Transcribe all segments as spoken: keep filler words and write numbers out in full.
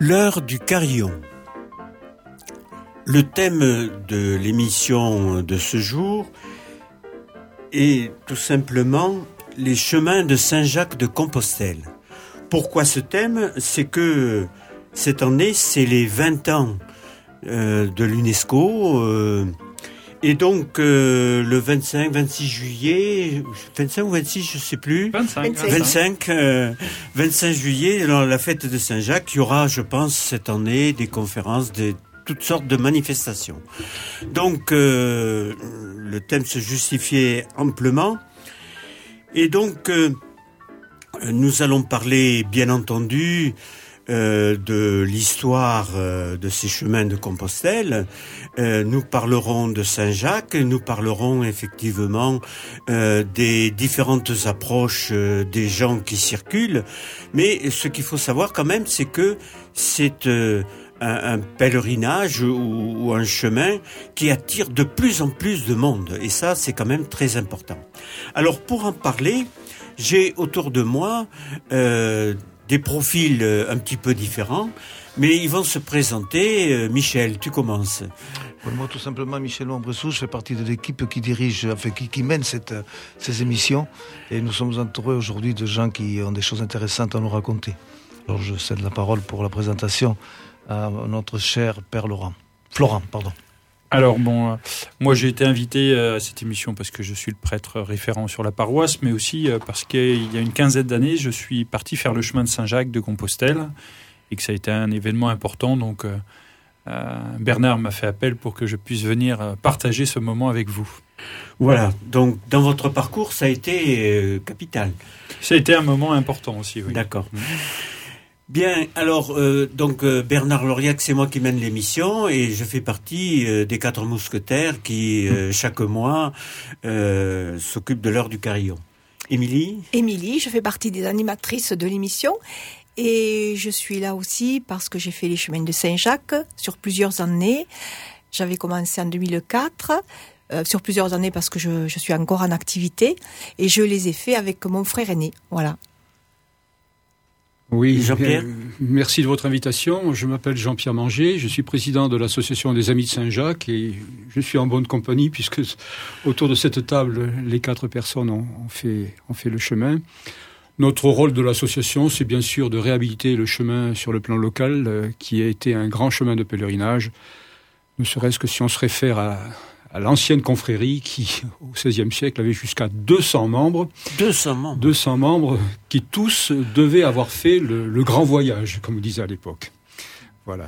L'heure du carillon. Le thème de l'émission de ce jour est tout simplement les chemins de Saint-Jacques de Compostelle. Pourquoi ce thème ? C'est que cette année, c'est les vingt ans euh, de l'UNESCO. Euh, et donc, euh, le vingt-cinq, vingt-six juillet, vingt-cinq ou vingt-six, je ne sais plus. vingt-cinq. vingt-cinq, euh, vingt-cinq juillet, dans la fête de Saint-Jacques, il y aura, je pense, cette année, des conférences, des toutes sortes de manifestations. Donc, euh, le thème se justifiait amplement. Et donc, euh, nous allons parler, bien entendu, euh, de l'histoire euh, de ces chemins de Compostelle. Euh, nous parlerons de Saint-Jacques, nous parlerons effectivement euh, des différentes approches euh, des gens qui circulent. Mais ce qu'il faut savoir quand même, c'est que c'est euh, un, un pèlerinage ou, ou un chemin qui attire de plus en plus de monde. Et ça, c'est quand même très important. Alors, pour en parler, j'ai autour de moi euh, des profils un petit peu différents, mais ils vont se présenter. Euh, Michel, tu commences. Moi, tout simplement, Michel Montbressou, je fais partie de l'équipe qui dirige, enfin, qui, qui mène cette, ces émissions. Et nous sommes entourés aujourd'hui de gens qui ont des choses intéressantes à nous raconter. Alors, je cède la parole pour la présentation à notre cher père Laurent. Florent, pardon. Alors bon, euh, moi j'ai été invité euh, à cette émission parce que je suis le prêtre référent sur la paroisse, mais aussi euh, parce qu'il y a une quinzaine d'années, je suis parti faire le chemin de Saint-Jacques de Compostelle et que ça a été un événement important. Donc euh, euh, Bernard m'a fait appel pour que je puisse venir euh, partager ce moment avec vous. Voilà, donc dans votre parcours, ça a été euh, capital. Ça a été un moment important aussi, oui. D'accord. Mmh. Bien, alors euh, donc euh, Bernard Lauriac, c'est moi qui mène l'émission et je fais partie euh, des quatre mousquetaires qui euh, chaque mois euh, s'occupent de l'heure du carillon. Émilie ? Émilie, je fais partie des animatrices de l'émission et je suis là aussi parce que j'ai fait les chemins de Saint-Jacques sur plusieurs années. J'avais commencé en deux mille quatre. Euh, sur plusieurs années parce que je, je suis encore en activité et je les ai faits avec mon frère aîné. Voilà. Oui, Jean-Pierre. euh, merci de votre invitation. Je m'appelle Jean-Pierre Manger, je suis président de l'association des Amis de Saint-Jacques et je suis en bonne compagnie puisque autour de cette table, les quatre personnes ont, ont, fait, ont fait le chemin. Notre rôle de l'association, c'est bien sûr de réhabiliter le chemin sur le plan local euh, qui a été un grand chemin de pèlerinage, ne serait-ce que si on se réfère à... à l'ancienne confrérie qui, au seizième siècle, avait jusqu'à deux cents membres. deux cents membres. deux cents membres qui tous devaient avoir fait le, le grand voyage, comme on disait à l'époque. Voilà.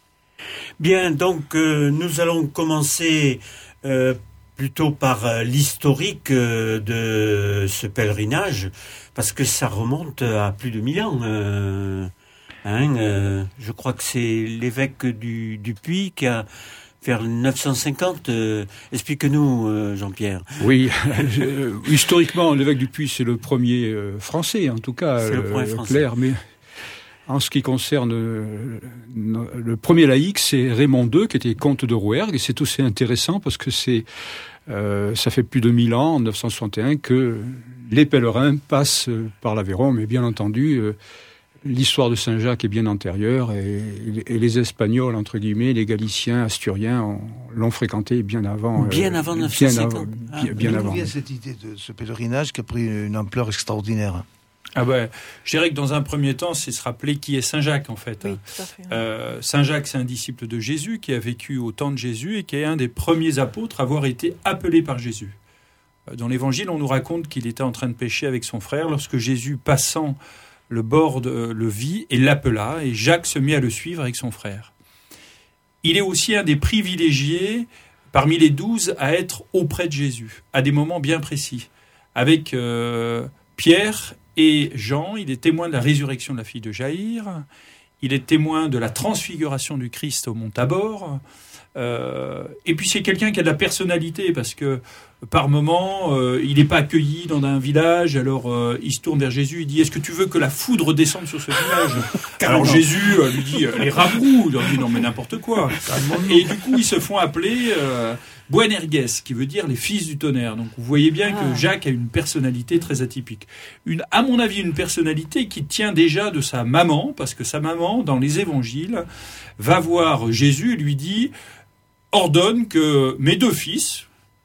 Bien, donc euh, nous allons commencer euh, plutôt par euh, l'historique euh, de ce pèlerinage, parce que ça remonte à plus de mille ans. Euh, hein, euh, je crois que c'est l'évêque du, du Puy qui a... vers neuf cent cinquante, euh, explique-nous, euh, Jean-Pierre. Oui, euh, historiquement, l'évêque du Puy, c'est le premier euh, français, en tout cas, c'est le premier euh, français. clair. Mais en ce qui concerne euh, le premier laïc, c'est Raymond deux, qui était comte de Rouergue, et c'est aussi intéressant parce que c'est, euh, ça fait plus de mille ans, en neuf cent soixante et un, que les pèlerins passent par l'Aveyron, mais bien entendu... Euh, l'histoire de Saint-Jacques est bien antérieure et, et les Espagnols, entre guillemets, les Galiciens, Asturiens, ont, l'ont fréquenté bien avant. Bien euh, avant neuf cent cinquante. Bien, ah, bien, bien avant. D'où vient cette idée de ce pèlerinage qui a pris une ampleur extraordinaire ? Ah ben, je dirais que dans un premier temps, c'est se rappeler qui est Saint-Jacques en fait. Oui, tout à fait. Euh, Saint-Jacques, c'est un disciple de Jésus qui a vécu au temps de Jésus et qui est un des premiers apôtres à avoir été appelé par Jésus. Dans l'Évangile, on nous raconte qu'il était en train de pécher avec son frère lorsque Jésus, passant le bord de, le vit et l'appela, et Jacques se mit à le suivre avec son frère. Il est aussi un des privilégiés parmi les douze à être auprès de Jésus, à des moments bien précis. Avec euh, Pierre et Jean, il est témoin de la résurrection de la fille de Jaïr, il est témoin de la transfiguration du Christ au mont Tabor, euh, et puis c'est quelqu'un qui a de la personnalité, parce que par moment, euh, il n'est pas accueilli dans un village, alors euh, il se tourne vers Jésus, il dit « Est-ce que tu veux que la foudre descende sur ce village ?» Alors Jésus euh, lui dit « Les rabrous !» Il leur dit « Non mais n'importe quoi !» Et du coup, ils se font appeler euh, Boanerges, qui veut dire les fils du tonnerre. Donc vous voyez bien Ah. que Jacques a une personnalité très atypique. Une, à mon avis, une personnalité qui tient déjà de sa maman, parce que sa maman, dans les évangiles, va voir Jésus et lui dit « Ordonne que mes deux fils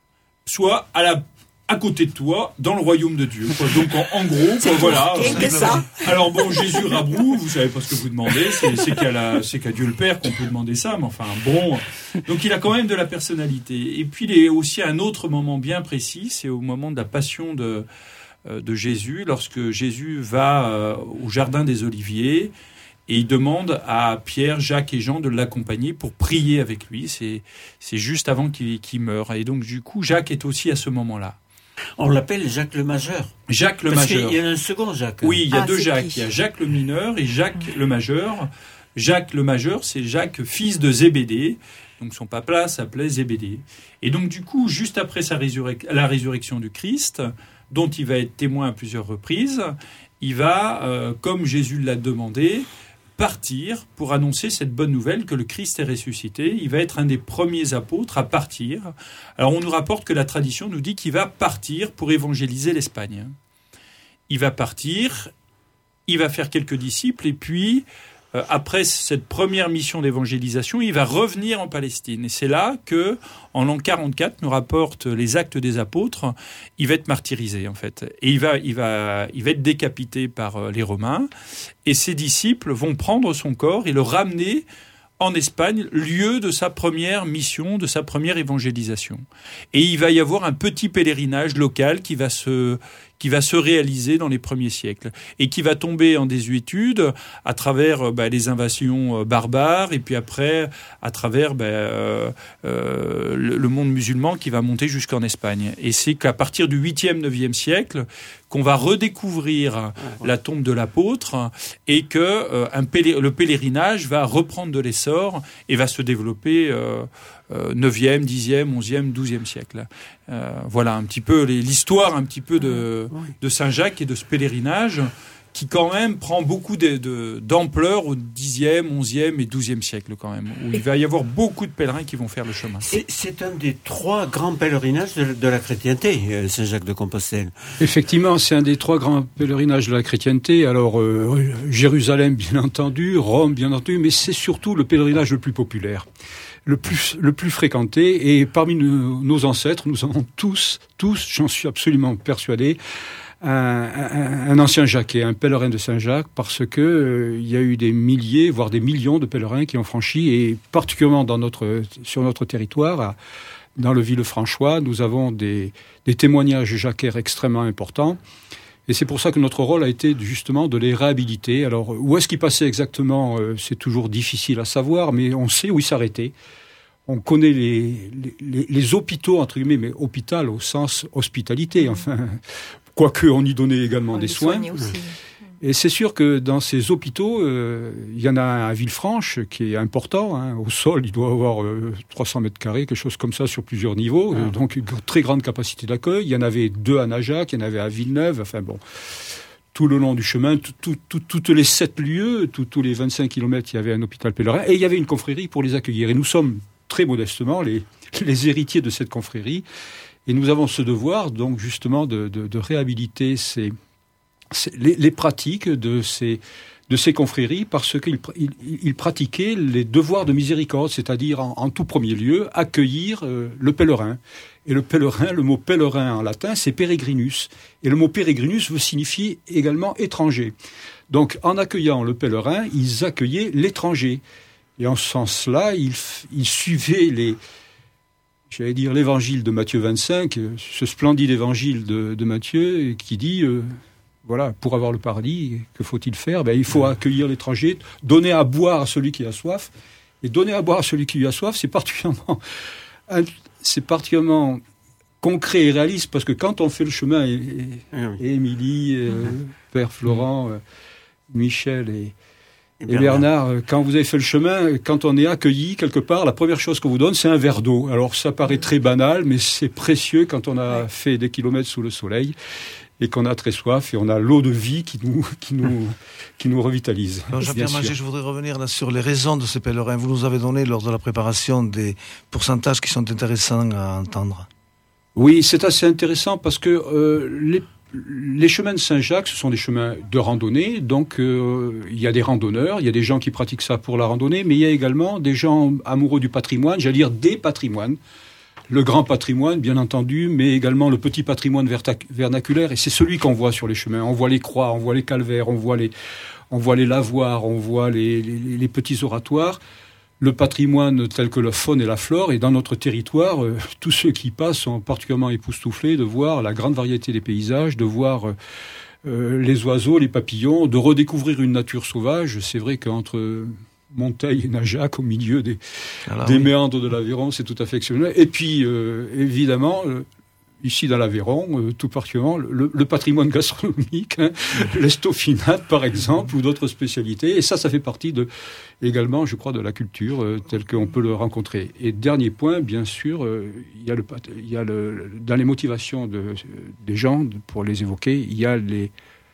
soient à la à côté de toi, dans le royaume de Dieu. » Quoi. Donc, en, en gros, quoi, voilà. Rien que ça. Alors bon, Jésus Rabrou, vous savez pas ce que vous demandez, c'est, c'est, qu'à la, c'est qu'à Dieu le Père qu'on peut demander ça, mais enfin, bon. Donc, il a quand même de la personnalité. Et puis, il y a aussi un autre moment bien précis, c'est au moment de la passion de, euh, de Jésus, lorsque Jésus va euh, au jardin des Oliviers, et il demande à Pierre, Jacques et Jean de l'accompagner pour prier avec lui. C'est, c'est juste avant qu'il, qu'il meure. Et donc, du coup, Jacques est aussi à ce moment-là. On l'appelle Jacques le Majeur. Jacques le Parce Majeur. qu'il y a un second Jacques. Oui, il y a Ah, deux c'est Jacques. qui ? Il y a Jacques le mineur et Jacques le majeur. Jacques le majeur, c'est Jacques, fils de Zébédée. Donc son papa s'appelait Zébédée. Et donc du coup, juste après sa résurrec- la résurrection du Christ, dont il va être témoin à plusieurs reprises, il va, euh, comme Jésus l'a demandé, partir pour annoncer cette bonne nouvelle que le Christ est ressuscité. Il va être un des premiers apôtres à partir. Alors on nous rapporte que la tradition nous dit qu'il va partir pour évangéliser l'Espagne. Il va partir, il va faire quelques disciples et puis, euh, après cette première mission d'évangélisation, il va revenir en Palestine. Et c'est là que, en l'an quarante-quatre, nous rapportent les Actes des Apôtres, il va être martyrisé en fait. Et il va, il va, il va être décapité par euh, les Romains. Et ses disciples vont prendre son corps et le ramener en Espagne, lieu de sa première mission, de sa première évangélisation. Et il va y avoir un petit pèlerinage local qui va se, qui va se réaliser dans les premiers siècles et qui va tomber en désuétude à travers bah, les invasions euh, barbares et puis après à travers bah, euh, euh, le, le monde musulman qui va monter jusqu'en Espagne. Et c'est qu'à partir du huitième, neuvième siècle qu'on va redécouvrir la tombe de l'apôtre et que euh, un pél- le pèlerinage va reprendre de l'essor et va se développer euh, euh, neuvième, dixième, onzième, douzième siècle. Euh, voilà un petit peu les, l'histoire un petit peu de, de Saint-Jacques et de ce pèlerinage qui quand même prend beaucoup de, de, d'ampleur au dixième, onzième et douzième siècle quand même, où il va y avoir beaucoup de pèlerins qui vont faire le chemin. C'est, c'est un des trois grands pèlerinages de, de la chrétienté, Saint-Jacques de Compostelle. Effectivement, c'est un des trois grands pèlerinages de la chrétienté. Alors, euh, Jérusalem, bien entendu, Rome, bien entendu, mais c'est surtout le pèlerinage le plus populaire, le plus, le plus fréquenté. Et parmi nos, nos ancêtres, nous avons tous, tous, j'en suis absolument persuadé, Un, un, un ancien jacquais, un pèlerin de Saint-Jacques, parce que euh, il y a eu des milliers, voire des millions de pèlerins qui ont franchi, et particulièrement dans notre, sur notre territoire, à, dans le Villefranchois, nous avons des, des témoignages jacquaires extrêmement importants. Et c'est pour ça que notre rôle a été justement de les réhabiliter. Alors, où est-ce qu'ils passaient exactement, euh, c'est toujours difficile à savoir, mais on sait où ils s'arrêtaient. On connaît les, les, les hôpitaux, entre guillemets, mais hôpital au sens hospitalité, enfin... Quoique on y donnait également On des les soins. aussi. Et c'est sûr que dans ces hôpitaux, euh, il y en a un à Villefranche qui est important. Hein. Au sol, il doit avoir euh, trois cents mètres carrés, quelque chose comme ça, sur plusieurs niveaux. Ah. Donc une très grande capacité d'accueil. Il y en avait deux à Najac, il y en avait à Villeneuve. Enfin bon, tout le long du chemin, tout, tout, tout, toutes les sept lieues, tout, tous les vingt-cinq kilomètres, il y avait un hôpital pèlerin. Et il y avait une confrérie pour les accueillir. Et nous sommes très modestement les, les héritiers de cette confrérie. Et nous avons ce devoir, donc, justement, de, de, de réhabiliter ces, ces, les, les pratiques de ces, de ces confréries, parce qu'ils ils, ils pratiquaient les devoirs de miséricorde, c'est-à-dire, en, en tout premier lieu, accueillir euh, le pèlerin. Et le pèlerin, le mot pèlerin en latin, c'est peregrinus. Et le mot peregrinus veut signifier également étranger. Donc, en accueillant le pèlerin, ils accueillaient l'étranger. Et en ce sens-là, ils, ils suivaient les... J'allais dire l'évangile de Matthieu vingt-cinq, ce splendide évangile de, de Matthieu qui dit, euh, voilà, pour avoir le paradis, que faut-il faire ? Ben, il faut accueillir l'étranger, donner à boire à celui qui a soif. Et donner à boire à celui qui a soif, c'est particulièrement, c'est particulièrement concret et réaliste, parce que quand on fait le chemin, et, et, et Émilie, et, euh, Père Florent, euh, Michel et... Et Bernard, quand vous avez fait le chemin, quand on est accueilli quelque part, la première chose qu'on vous donne, c'est un verre d'eau. Alors ça paraît très banal, mais c'est précieux quand on a fait des kilomètres sous le soleil et qu'on a très soif et on a l'eau de vie qui nous, qui nous, qui nous revitalise. Alors, Jean-Pierre Manger, je voudrais revenir là sur les raisons de ces pèlerins. Vous nous avez donné lors de la préparation des pourcentages qui sont intéressants à entendre. Oui, c'est assez intéressant parce que euh, les Les chemins de Saint-Jacques, ce sont des chemins de randonnée, donc euh, il y a des randonneurs, il y a des gens qui pratiquent ça pour la randonnée, mais il y a également des gens amoureux du patrimoine, j'allais dire des patrimoines, le grand patrimoine bien entendu, mais également le petit patrimoine vernaculaire, et c'est celui qu'on voit sur les chemins. On voit les croix, on voit les calvaires, on voit les, on voit les lavoirs, on voit les, les, les petits oratoires. Le patrimoine tel que la faune et la flore, et dans notre territoire, euh, tous ceux qui passent sont particulièrement époustouflés de voir la grande variété des paysages, de voir euh, euh, les oiseaux, les papillons, de redécouvrir une nature sauvage. C'est vrai qu'entre Monteil et Najac, au milieu des, Alors, des oui. méandres de l'Aveyron, c'est tout à fait exceptionnel. Et puis, euh, évidemment... Euh, ici dans l'Aveyron, euh, tout particulièrement, le, le patrimoine gastronomique, hein, l'estoffinade par exemple, ou d'autres spécialités. Et ça, ça fait partie de, également, je crois, de la culture euh, telle qu'on peut le rencontrer. Et dernier point, bien sûr, euh, il y a, le, il y a le, dans les motivations de, des gens, pour les évoquer, il y a les,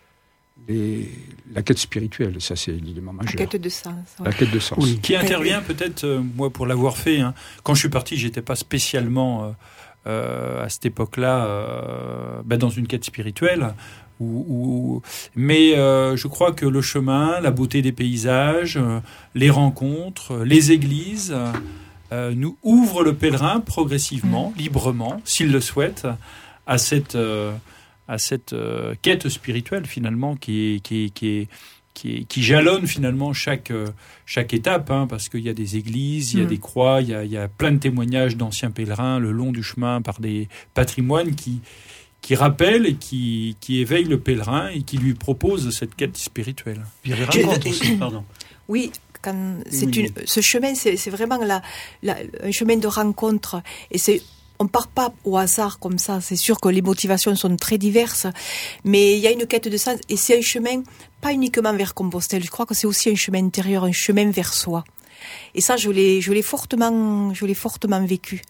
les, la quête spirituelle. Ça, c'est l'élément majeur. La quête de sens. Ouais. La quête de sens. Oui, qui intervient peut-être, euh, moi, pour l'avoir fait, hein, quand je suis parti, j'étais pas spécialement... Euh, Euh, à cette époque-là, euh, ben dans une quête spirituelle. Où, où... Mais euh, je crois que le chemin, la beauté des paysages, euh, les rencontres, les églises, euh, nous ouvrent le pèlerin progressivement, librement, s'il le souhaite, à cette, euh, à cette euh, quête spirituelle finalement qui est, qui est, qui est Qui, qui jalonne finalement chaque, chaque étape, hein, parce qu'il y a des églises, il y a mmh. des croix, il y a, il y a plein de témoignages d'anciens pèlerins le long du chemin par des patrimoines qui, qui rappellent et qui, qui éveillent le pèlerin et qui lui proposent cette quête spirituelle. Puis il y a des rencontres aussi, pardon. Oui, quand c'est oui. une, ce chemin, c'est, c'est vraiment la, la, un chemin de rencontre. Et c'est, on part pas au hasard comme ça. C'est sûr que les motivations sont très diverses, mais il y a une quête de sens. Et c'est un chemin pas uniquement vers Compostelle. Je crois que c'est aussi un chemin intérieur, un chemin vers soi. Et ça, je l'ai, je l'ai fortement, je l'ai fortement vécu.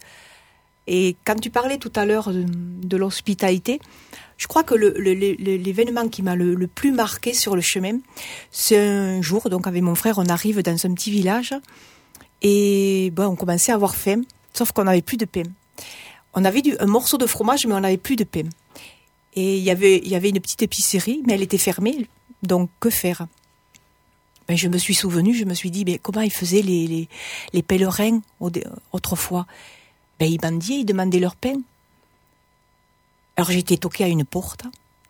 Et quand tu parlais tout à l'heure de, de l'hospitalité, je crois que le, le, le, l'événement qui m'a le, le plus marqué sur le chemin, c'est un jour, donc avec mon frère, on arrive dans un petit village et bon, on commençait à avoir faim, sauf qu'on n'avait plus de pain. On avait du, un morceau de fromage, mais on n'avait plus de pain. Et il y avait, il y avait une petite épicerie, mais elle était fermée, donc que faire ? Ben, je me suis souvenue, je me suis dit, mais comment ils faisaient les, les, les pèlerins autrefois ? Ben, ils mendiaient, ils demandaient leur pain. Alors j'étais toquée à une porte.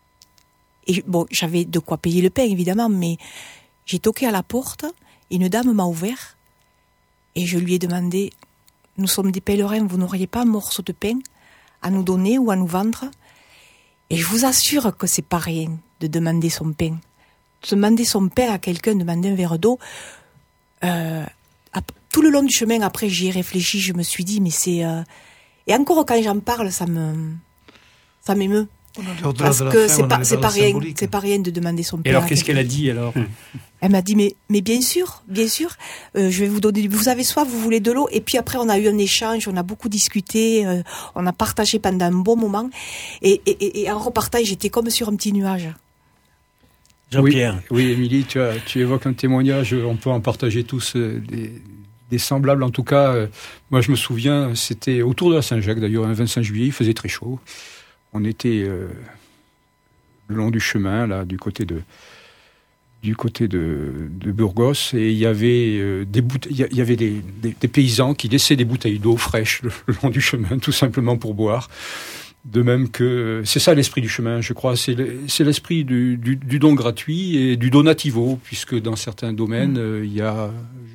Et bon, j'avais de quoi payer le pain, évidemment, mais j'ai toqué à la porte, et une dame m'a ouvert, et je lui ai demandé, nous sommes des pèlerins, vous n'auriez pas un morceau de pain à nous donner ou à nous vendre ? Et je vous assure que c'est pas rien de demander son pain. Demander son pain à quelqu'un, demander un verre d'eau, euh, tout le long du chemin, après, j'y ai réfléchi, je me suis dit, mais c'est... Euh... Et encore quand j'en parle, ça me... ça m'émeut. Parce que c'est pas, c'est pas rien, c'est pas rien de demander son pain. Et alors, qu'est-ce qu'elle a dit, alors ? Elle m'a dit, mais, mais bien sûr, bien sûr, euh, je vais vous donner, vous avez soif, vous voulez de l'eau. Et puis après, on a eu un échange, on a beaucoup discuté, euh, on a partagé pendant un bon moment. Et, et, et en repartant, j'étais comme sur un petit nuage. Jean-Pierre. Oui, oui, Émilie, tu, as, tu évoques un témoignage, on peut en partager tous euh, des, des semblables. En tout cas, euh, moi je me souviens, c'était autour de la Saint-Jacques, d'ailleurs, un vingt-cinq juillet, il faisait très chaud. On était euh, le long du chemin, là, du côté de, du côté de, de Burgos, et il y avait, euh, des, bouteilles, il y avait des, des, des paysans qui laissaient des bouteilles d'eau fraîche le, le long du chemin, tout simplement pour boire. De même que, c'est ça l'esprit du chemin, je crois, c'est, le, c'est l'esprit du, du, du don gratuit et du donativo, puisque dans certains domaines, il mmh. euh, y a...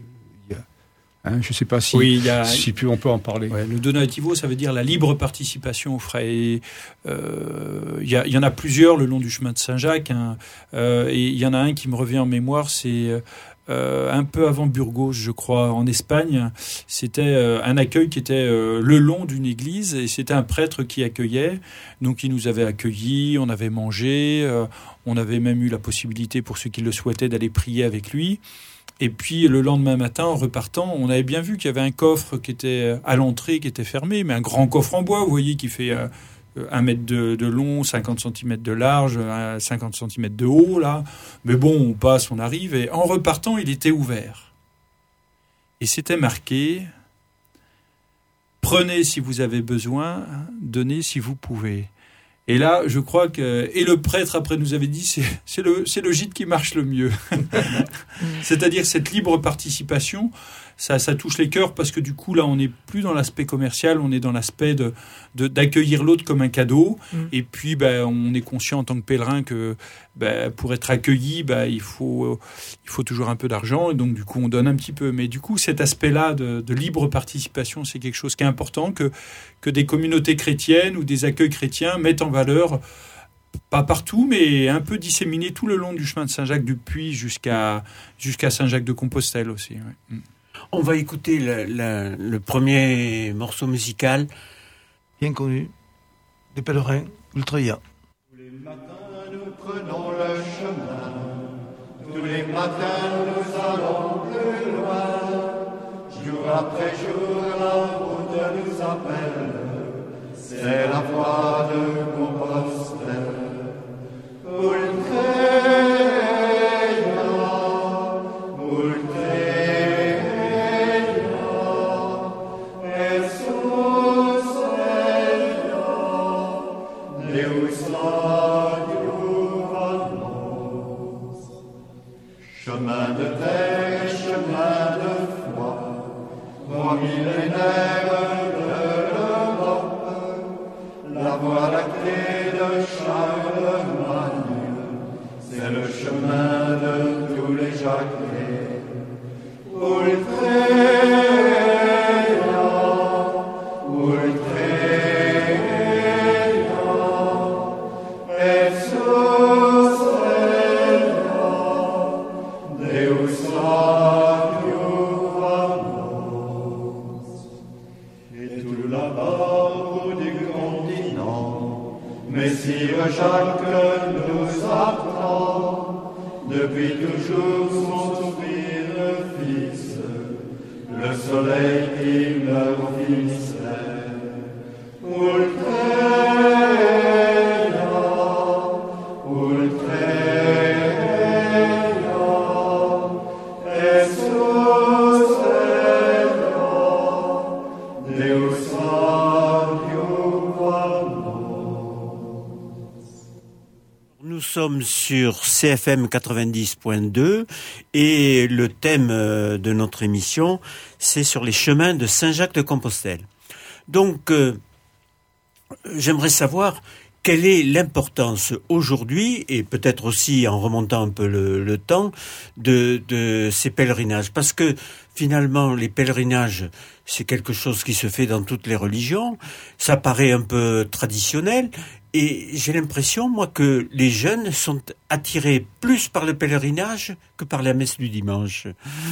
Hein, je ne sais pas si, oui, y a, si plus on peut en parler. Ouais, le donativo, ça veut dire la libre participation aux frais. Il euh, y, y en a plusieurs le long du chemin de Saint-Jacques. Hein, euh, et il y en a un qui me revient en mémoire, c'est euh, un peu avant Burgos, je crois, en Espagne. C'était euh, un accueil qui était euh, le long d'une église et c'était un prêtre qui accueillait. Donc il nous avait accueillis, on avait mangé, euh, on avait même eu la possibilité, pour ceux qui le souhaitaient, d'aller prier avec lui. Et puis le lendemain matin, en repartant, on avait bien vu qu'il y avait un coffre qui était à l'entrée, qui était fermé, mais un grand coffre en bois, vous voyez, qui fait euh, un mètre de, de long, cinquante centimètres de large, cinquante centimètres de haut, là. Mais bon, on passe, on arrive, et en repartant, il était ouvert. Et c'était marqué « Prenez si vous avez besoin, donnez si vous pouvez ». Et là, je crois que... Et le prêtre, après, nous avait dit, c'est, c'est, le, c'est le gîte qui marche le mieux. C'est-à-dire cette libre participation, ça, ça touche les cœurs parce que du coup, là, on n'est plus dans l'aspect commercial, on est dans l'aspect de, de, d'accueillir l'autre comme un cadeau. Mm. Et puis, ben, on est conscient en tant que pèlerin que ben, pour être accueilli, ben, il faut, il faut toujours un peu d'argent. Et donc, du coup, on donne un petit peu. Mais du coup, cet aspect-là de, de libre participation, c'est quelque chose qui est important, que, que des communautés chrétiennes ou des accueils chrétiens mettent en valeur, pas partout, mais un peu disséminé tout le long du chemin de Saint-Jacques-du-Puy jusqu'à, jusqu'à Saint-Jacques-de-Compostelle aussi. Ouais. On va écouter le, le, le premier morceau musical. Bien connu, des pèlerins Ultraïa. Tous les matins nous prenons le chemin, tous les matins nous allons plus loin, jour après jour la route nous appelle, c'est la voie de Compostelle. Ultraïa, chemin de terre, chemin de foi, voie millénaire de l'Europe, la voie lactée de Charlemagne, c'est le chemin de tous les Jacquets. Ultraïa, Ultraïa, et sous Deus et tout là-bas au bout du continent, Messire Jacques nous attend, depuis toujours son sourire fixe, le soleil qui leur finissait. Ultraïa, Ultraïa, Nous sommes sur C F M quatre-vingt-dix point deux et le thème de notre émission, c'est sur les chemins de Saint-Jacques-de-Compostelle. Donc, euh, j'aimerais savoir quelle est l'importance aujourd'hui, et peut-être aussi en remontant un peu le, le temps, de, de ces pèlerinages. Parce que finalement, les pèlerinages, c'est quelque chose qui se fait dans toutes les religions. Ça paraît un peu traditionnel. Et j'ai l'impression, moi, que les jeunes sont attirés plus par le pèlerinage que par la messe du dimanche.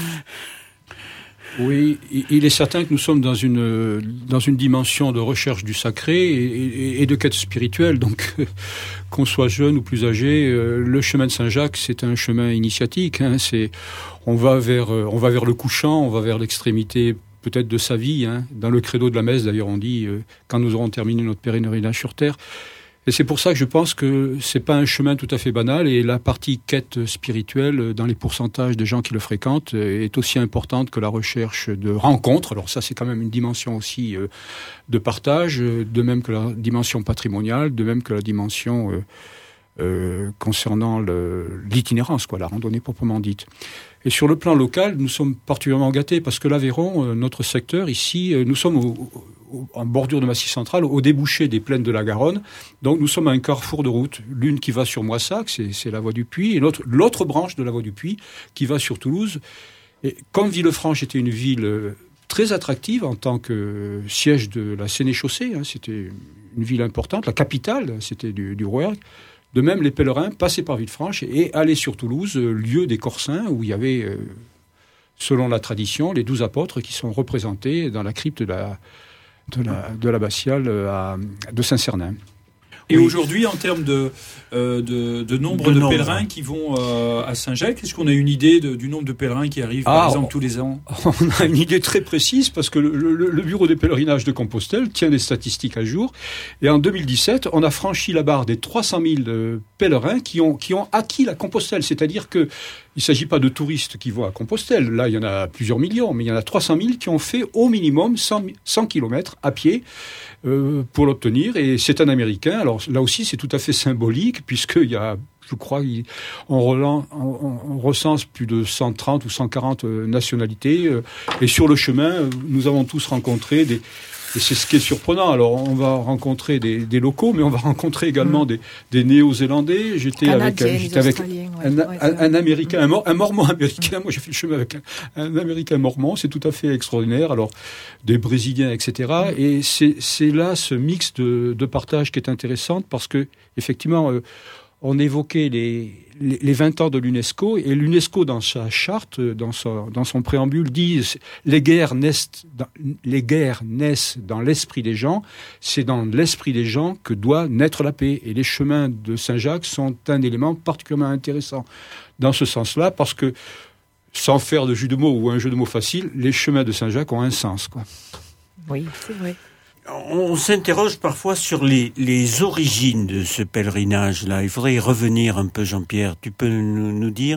Oui, il est certain que nous sommes dans une dans une dimension de recherche du sacré et, et, et de quête spirituelle. Donc, qu'on soit jeune ou plus âgé, le chemin de Saint-Jacques, c'est un chemin initiatique. Hein, c'est on va vers on va vers le couchant, on va vers l'extrémité peut-être de sa vie. Hein. Dans le credo de la messe, d'ailleurs, on dit euh, quand nous aurons terminé notre pèlerinage sur terre. Et c'est pour ça que je pense que c'est pas un chemin tout à fait banal, et la partie quête spirituelle dans les pourcentages des gens qui le fréquentent est aussi importante que la recherche de rencontres. Alors ça, c'est quand même une dimension aussi euh, de partage, de même que la dimension patrimoniale, de même que la dimension euh, euh, concernant le, l'itinérance, quoi, la randonnée proprement dite. Et sur le plan local, nous sommes particulièrement gâtés parce que l'Aveyron, euh, notre secteur ici, euh, nous sommes au, au, en bordure de Massif central, au débouché des plaines de la Garonne. Donc nous sommes à un carrefour de route. L'une qui va sur Moissac, c'est, c'est la voie du Puy, et l'autre, l'autre branche de la voie du Puy qui va sur Toulouse. Et comme Villefranche était une ville euh, très attractive en tant que siège de la Sénéchaussée, hein, c'était une ville importante, la capitale, c'était du, du Rouergue. De même, les pèlerins passaient par Villefranche et allaient sur Toulouse, lieu des Corsins, où il y avait, euh, selon la tradition, les douze apôtres qui sont représentés dans la crypte de la, de la, de l'abbatiale à, de Saint-Cernin. Et Oui. aujourd'hui, en termes de, euh, de, de nombre De de, nombre. pèlerins qui vont euh, à Saint-Jacques, est-ce qu'on a une idée de, du nombre de pèlerins qui arrivent, Ah, par exemple, on- tous les ans? On a une idée très précise parce que le, le- le bureau des pèlerinages de Compostelle tient des statistiques à jour. Et en deux mille dix-sept, on a franchi la barre des trois cent mille euh, pèlerins qui ont, qui ont acquis la Compostelle. C'est-à-dire que il ne s'agit pas de touristes qui vont à Compostelle. Là, il y en a plusieurs millions, mais il y en a trois cent mille qui ont fait au minimum cent, cent kilomètres à pied euh, pour l'obtenir. Et c'est un Américain. Alors là aussi, c'est tout à fait symbolique puisqu'il y a, je crois, il- on, relan- on, on recense plus de cent trente ou cent quarante euh, nationalités. euh, et sur le chemin, euh, nous avons tous rencontré des... Et c'est ce qui est surprenant. Alors, on va rencontrer des, des locaux, mais on va rencontrer également Mmh. des, des Néo-Zélandais. J'étais avec, Canadiens, un- les j'étais avec Australiens, ouais. un, Ouais, un- c'est vrai. un Américain, un, Mor- un Mormon américain. Moi, j'ai fait le chemin avec un, un Américain Mormon. C'est tout à fait extraordinaire. Alors, des Brésiliens, et cetera. Et c'est, c'est là ce mix de, de partage qui est intéressant parce que, effectivement, euh, on évoquait les, les, les vingt ans de l'UNESCO et l'UNESCO, dans sa charte, dans son, dans son préambule, dit les guerres naissent dans, les guerres naissent dans l'esprit des gens. C'est dans l'esprit des gens que doit naître la paix. Et les chemins de Saint-Jacques sont un élément particulièrement intéressant dans ce sens-là parce que, sans faire de jeu de mots ou un jeu de mots facile, les chemins de Saint-Jacques ont un sens, quoi. Oui, c'est vrai. On, on s'interroge parfois sur les, les origines de ce pèlerinage-là. Il faudrait y revenir un peu, Jean-Pierre. Tu peux nous, nous dire?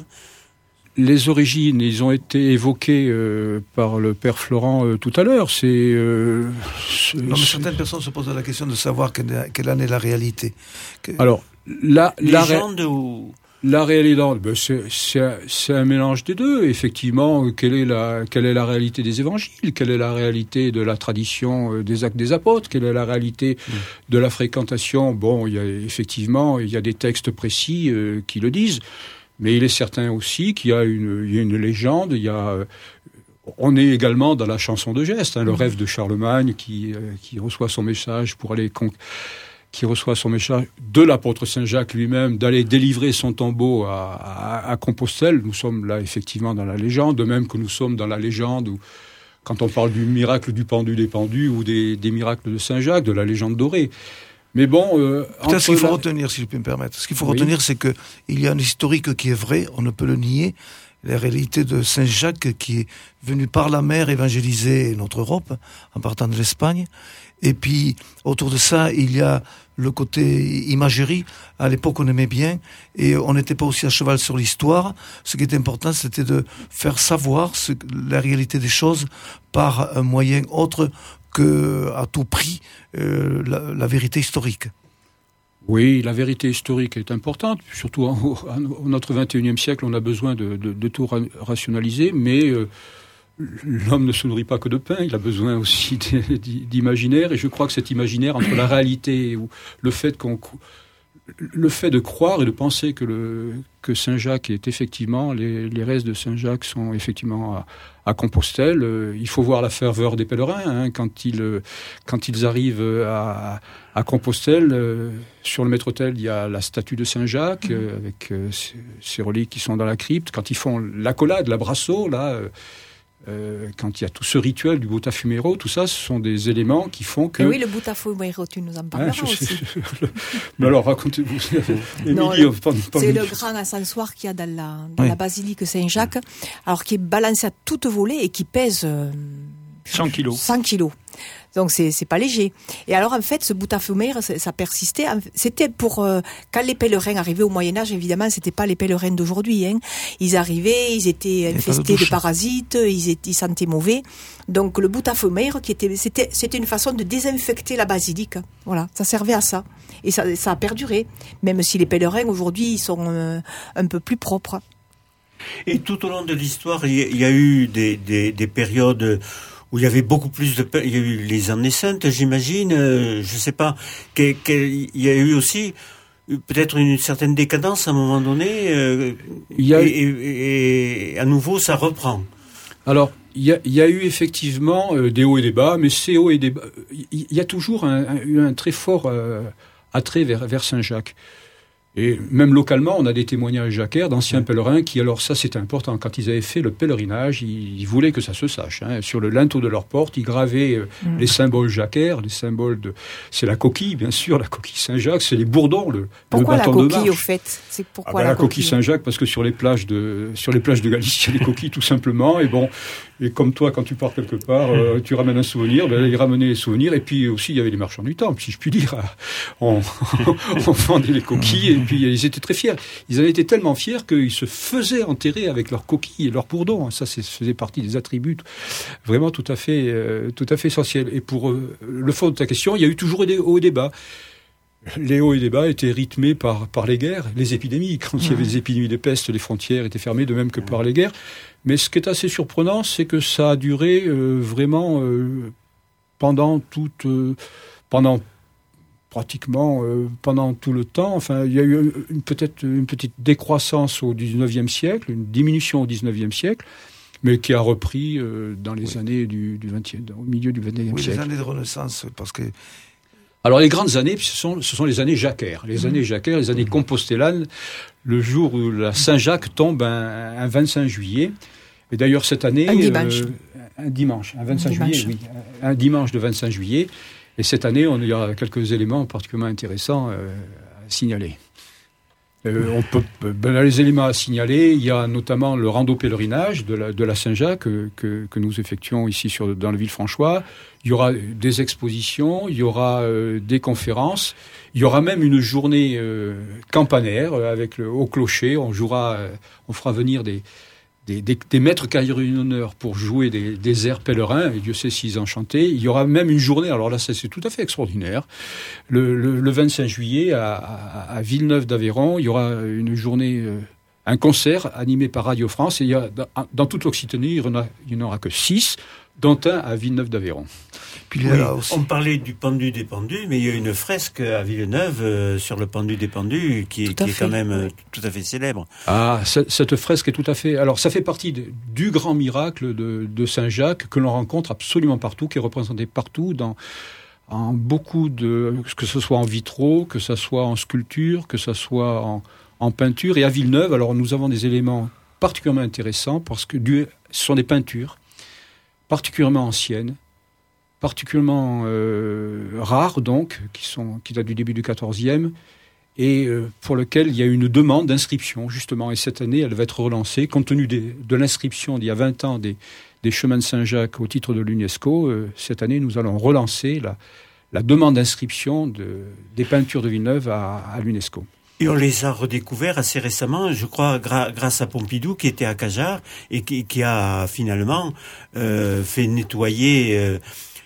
Les origines, ils ont été évoquées euh, par le père Florent euh, tout à l'heure. C'est, euh, ce- Non, mais ce- certaines personnes se posent la question de savoir quelle, quelle en est la réalité. Que- alors la la, ré- Légende ou... la réalité, ben, c'est, c'est, un- c'est un mélange des deux. Effectivement, quelle est la quelle est la réalité des évangiles, quelle est la réalité de la tradition euh, des actes des apôtres, quelle est la réalité Mmh. de la fréquentation. Bon, il y a effectivement il y a des textes précis euh, qui le disent. Mais il est certain aussi qu'il y a une, il y a une légende, il y a, euh, on est également dans la chanson de geste, hein, le rêve de Charlemagne qui, euh, qui reçoit son message pour aller, con- qui reçoit son message de l'apôtre Saint-Jacques lui-même, d'aller délivrer son tombeau à, à, à Compostelle. Nous sommes là effectivement dans la légende, de même que nous sommes dans la légende où, quand on parle du miracle du pendu des pendus ou des, des miracles de Saint-Jacques, de la légende dorée. Mais bon, euh, Peut-être ce qu'il faut la- retenir, si je peux me permettre. Ce qu'il faut Oui. retenir, c'est que il y a un historique qui est vrai, on ne peut le nier. La réalité de Saint-Jacques qui est venu par la mer évangéliser notre Europe en partant de l'Espagne. Et puis, autour de ça, il y a le côté imagerie. À l'époque, on aimait bien et on n'était pas aussi à cheval sur l'histoire. Ce qui était important, c'était de faire savoir ce, la réalité des choses par un moyen autre que, à tout prix, euh, la, la vérité historique. Oui, la vérité historique est importante, surtout en, en, en notre vingt et unième siècle, on a besoin de, de, de tout ra- rationaliser, mais euh, l'homme ne se nourrit pas que de pain, il a besoin aussi d- d'imaginaire, et je crois que cet imaginaire entre la réalité ou le fait qu'on le fait de croire et de penser que le que Saint-Jacques est effectivement les, les restes de Saint-Jacques sont effectivement à, à Compostelle. Euh, il faut voir la ferveur des pèlerins hein, quand ils euh, quand ils arrivent à, à Compostelle. Euh, sur le maître-autel, il y a la statue de Saint-Jacques euh, avec euh, ses, ses reliques qui sont dans la crypte. Quand ils font l'accolade, la brasso, là. Euh, Euh, quand il y a tout ce rituel du Botafumeiro, tout ça, ce sont des éléments qui font que... Et oui, le Botafumeiro, tu nous en parleras Hein, je sais- aussi. Mais alors, racontez-vous. Non, Émilie, le- pas- pas- C'est le grand ascensoir qu'il y a dans la, dans Oui. la basilique Saint-Jacques, alors qui est balancé à toute volée et qui pèse euh, cent kilos. cent kilos. Donc c'est c'est pas léger. Et alors en fait, ce Botafumeiro, ça, ça persistait. En- C'était pour euh, quand les pèlerins arrivaient au Moyen Âge, évidemment, c'était pas les pèlerins d'aujourd'hui. Hein. Ils arrivaient, ils étaient pas de infestés de douche. parasites, ils étaient, ils sentaient mauvais. Donc le Botafumeiro, qui était, c'était, c'était une façon de désinfecter la basilique. Voilà, ça servait à ça. Et ça, ça a perduré, même si les pèlerins aujourd'hui ils sont euh, un peu plus propres. Et tout au long de l'histoire, il y, a- il y a eu des, des, des périodes où il y avait beaucoup plus de... pe- Il y a eu les années saintes, j'imagine, euh, je sais pas. Que- que- il y a eu aussi euh, peut-être une certaine décadence à un moment donné, euh, Il y a et, eu- et- et à nouveau ça reprend. Alors, il y a, il y a eu effectivement euh, des hauts et des bas, mais ces hauts et des bas, il il y a toujours un, un- eu un très fort euh, attrait vers, vers Saint-Jacques. Et même localement, on a des témoignages jacquaires d'anciens pèlerins qui, alors ça c'était important, quand ils avaient fait le pèlerinage, ils, ils voulaient que ça se sache. Hein. Sur le linteau de leur porte, ils gravaient euh, mmh. les symboles jacquaires, les symboles de... C'est la coquille, bien sûr, la coquille Saint-Jacques, c'est les bourdons, le, pourquoi le bâton la de coquille, marche. au fait c'est pourquoi ah ben, la, la coquille, coquille Saint-Jacques, parce que sur les plages de, sur les plages de Galice, il y a les coquilles tout simplement, et bon... Et comme toi, quand tu pars quelque part, euh, tu ramènes un souvenir, ben, ils ramenaient les souvenirs. Et puis aussi, il y avait les marchands du temple, si je puis dire. On, on vendait les coquilles et puis ils étaient très fiers. Ils en étaient tellement fiers qu'ils se faisaient enterrer avec leurs coquilles et leurs bourdons. Ça, ça faisait partie des attributs vraiment tout à fait, euh, tout à fait essentiels. Et pour euh, le fond de ta question, il y a eu toujours des hauts et des bas. Les hauts et les bas étaient rythmés par, par les guerres, les épidémies. Quand il y avait des épidémies de peste, les frontières étaient fermées, de même que par les guerres. Mais ce qui est assez surprenant, c'est que ça a duré euh, vraiment euh, pendant toute, euh, pendant pratiquement euh, pendant tout le temps. Enfin, il y a eu une, peut-être une petite décroissance au dix-neuvième siècle, une diminution au dix-neuvième siècle, mais qui a repris euh, dans les oui. années du, du vingtième, au milieu du vingtième oui, siècle. Les années de Renaissance, parce que. Alors les grandes années, ce sont, ce sont les années jacquaires, les mmh. années jacquaires, les années mmh. compostellanes, le jour où la Saint-Jacques tombe un, un vingt-cinq juillet. Et d'ailleurs cette année, un dimanche, euh, un dimanche, un vingt-cinq un juillet, dimanche. oui, un dimanche de vingt-cinq juillet. Et cette année, on, il y a quelques éléments particulièrement intéressants euh, à signaler. Euh, on peut, ben, les éléments à signaler, il y a notamment le rando pèlerinage de la, de la Saint-Jacques que, que, que nous effectuons ici sur, dans le Villefranchois. Il y aura des expositions, il y aura euh, des conférences, il y aura même une journée euh, campanaire avec le haut clocher. On jouera, euh, on fera venir des, des, des, des maîtres carillonneurs pour jouer des, des airs pèlerins, et Dieu sait s'ils en chantaient. Il y aura même une journée, alors là ça, c'est tout à fait extraordinaire, le, le, le vingt-cinq juillet à, à, à Villeneuve d'Aveyron, il y aura une journée, euh, un concert animé par Radio France, et il y a, dans, dans toute l'Occitanie, il n'y en aura que six, dont un à Villeneuve d'Aveyron. Puis oui, aussi... On parlait du pendu des pendus, mais il y a une fresque à Villeneuve euh, sur le pendu des pendus qui, qui est quand même euh, tout à fait célèbre. Ah, cette, cette fresque est tout à fait... Alors, ça fait partie de, du grand miracle de, de Saint-Jacques que l'on rencontre absolument partout, qui est représenté partout dans en beaucoup de... que ce soit en vitraux, que ce soit en sculpture, que ce soit en, en peinture. Et à Villeneuve, alors nous avons des éléments particulièrement intéressants parce que du, ce sont des peintures particulièrement anciennes, particulièrement euh, rares donc, qui, sont, qui datent du début du quatorzième, et euh, pour lequel il y a une demande d'inscription, justement. Et cette année, elle va être relancée, compte tenu des, de l'inscription d'il y a vingt ans des, des chemins de Saint-Jacques au titre de l'UNESCO. Euh, cette année, nous allons relancer la, la demande d'inscription de, des peintures de Villeneuve à, à l'UNESCO. Et on les a redécouverts assez récemment, je crois, gra- grâce à Pompidou, qui était à Cajar, et qui, qui a finalement euh, fait nettoyer euh,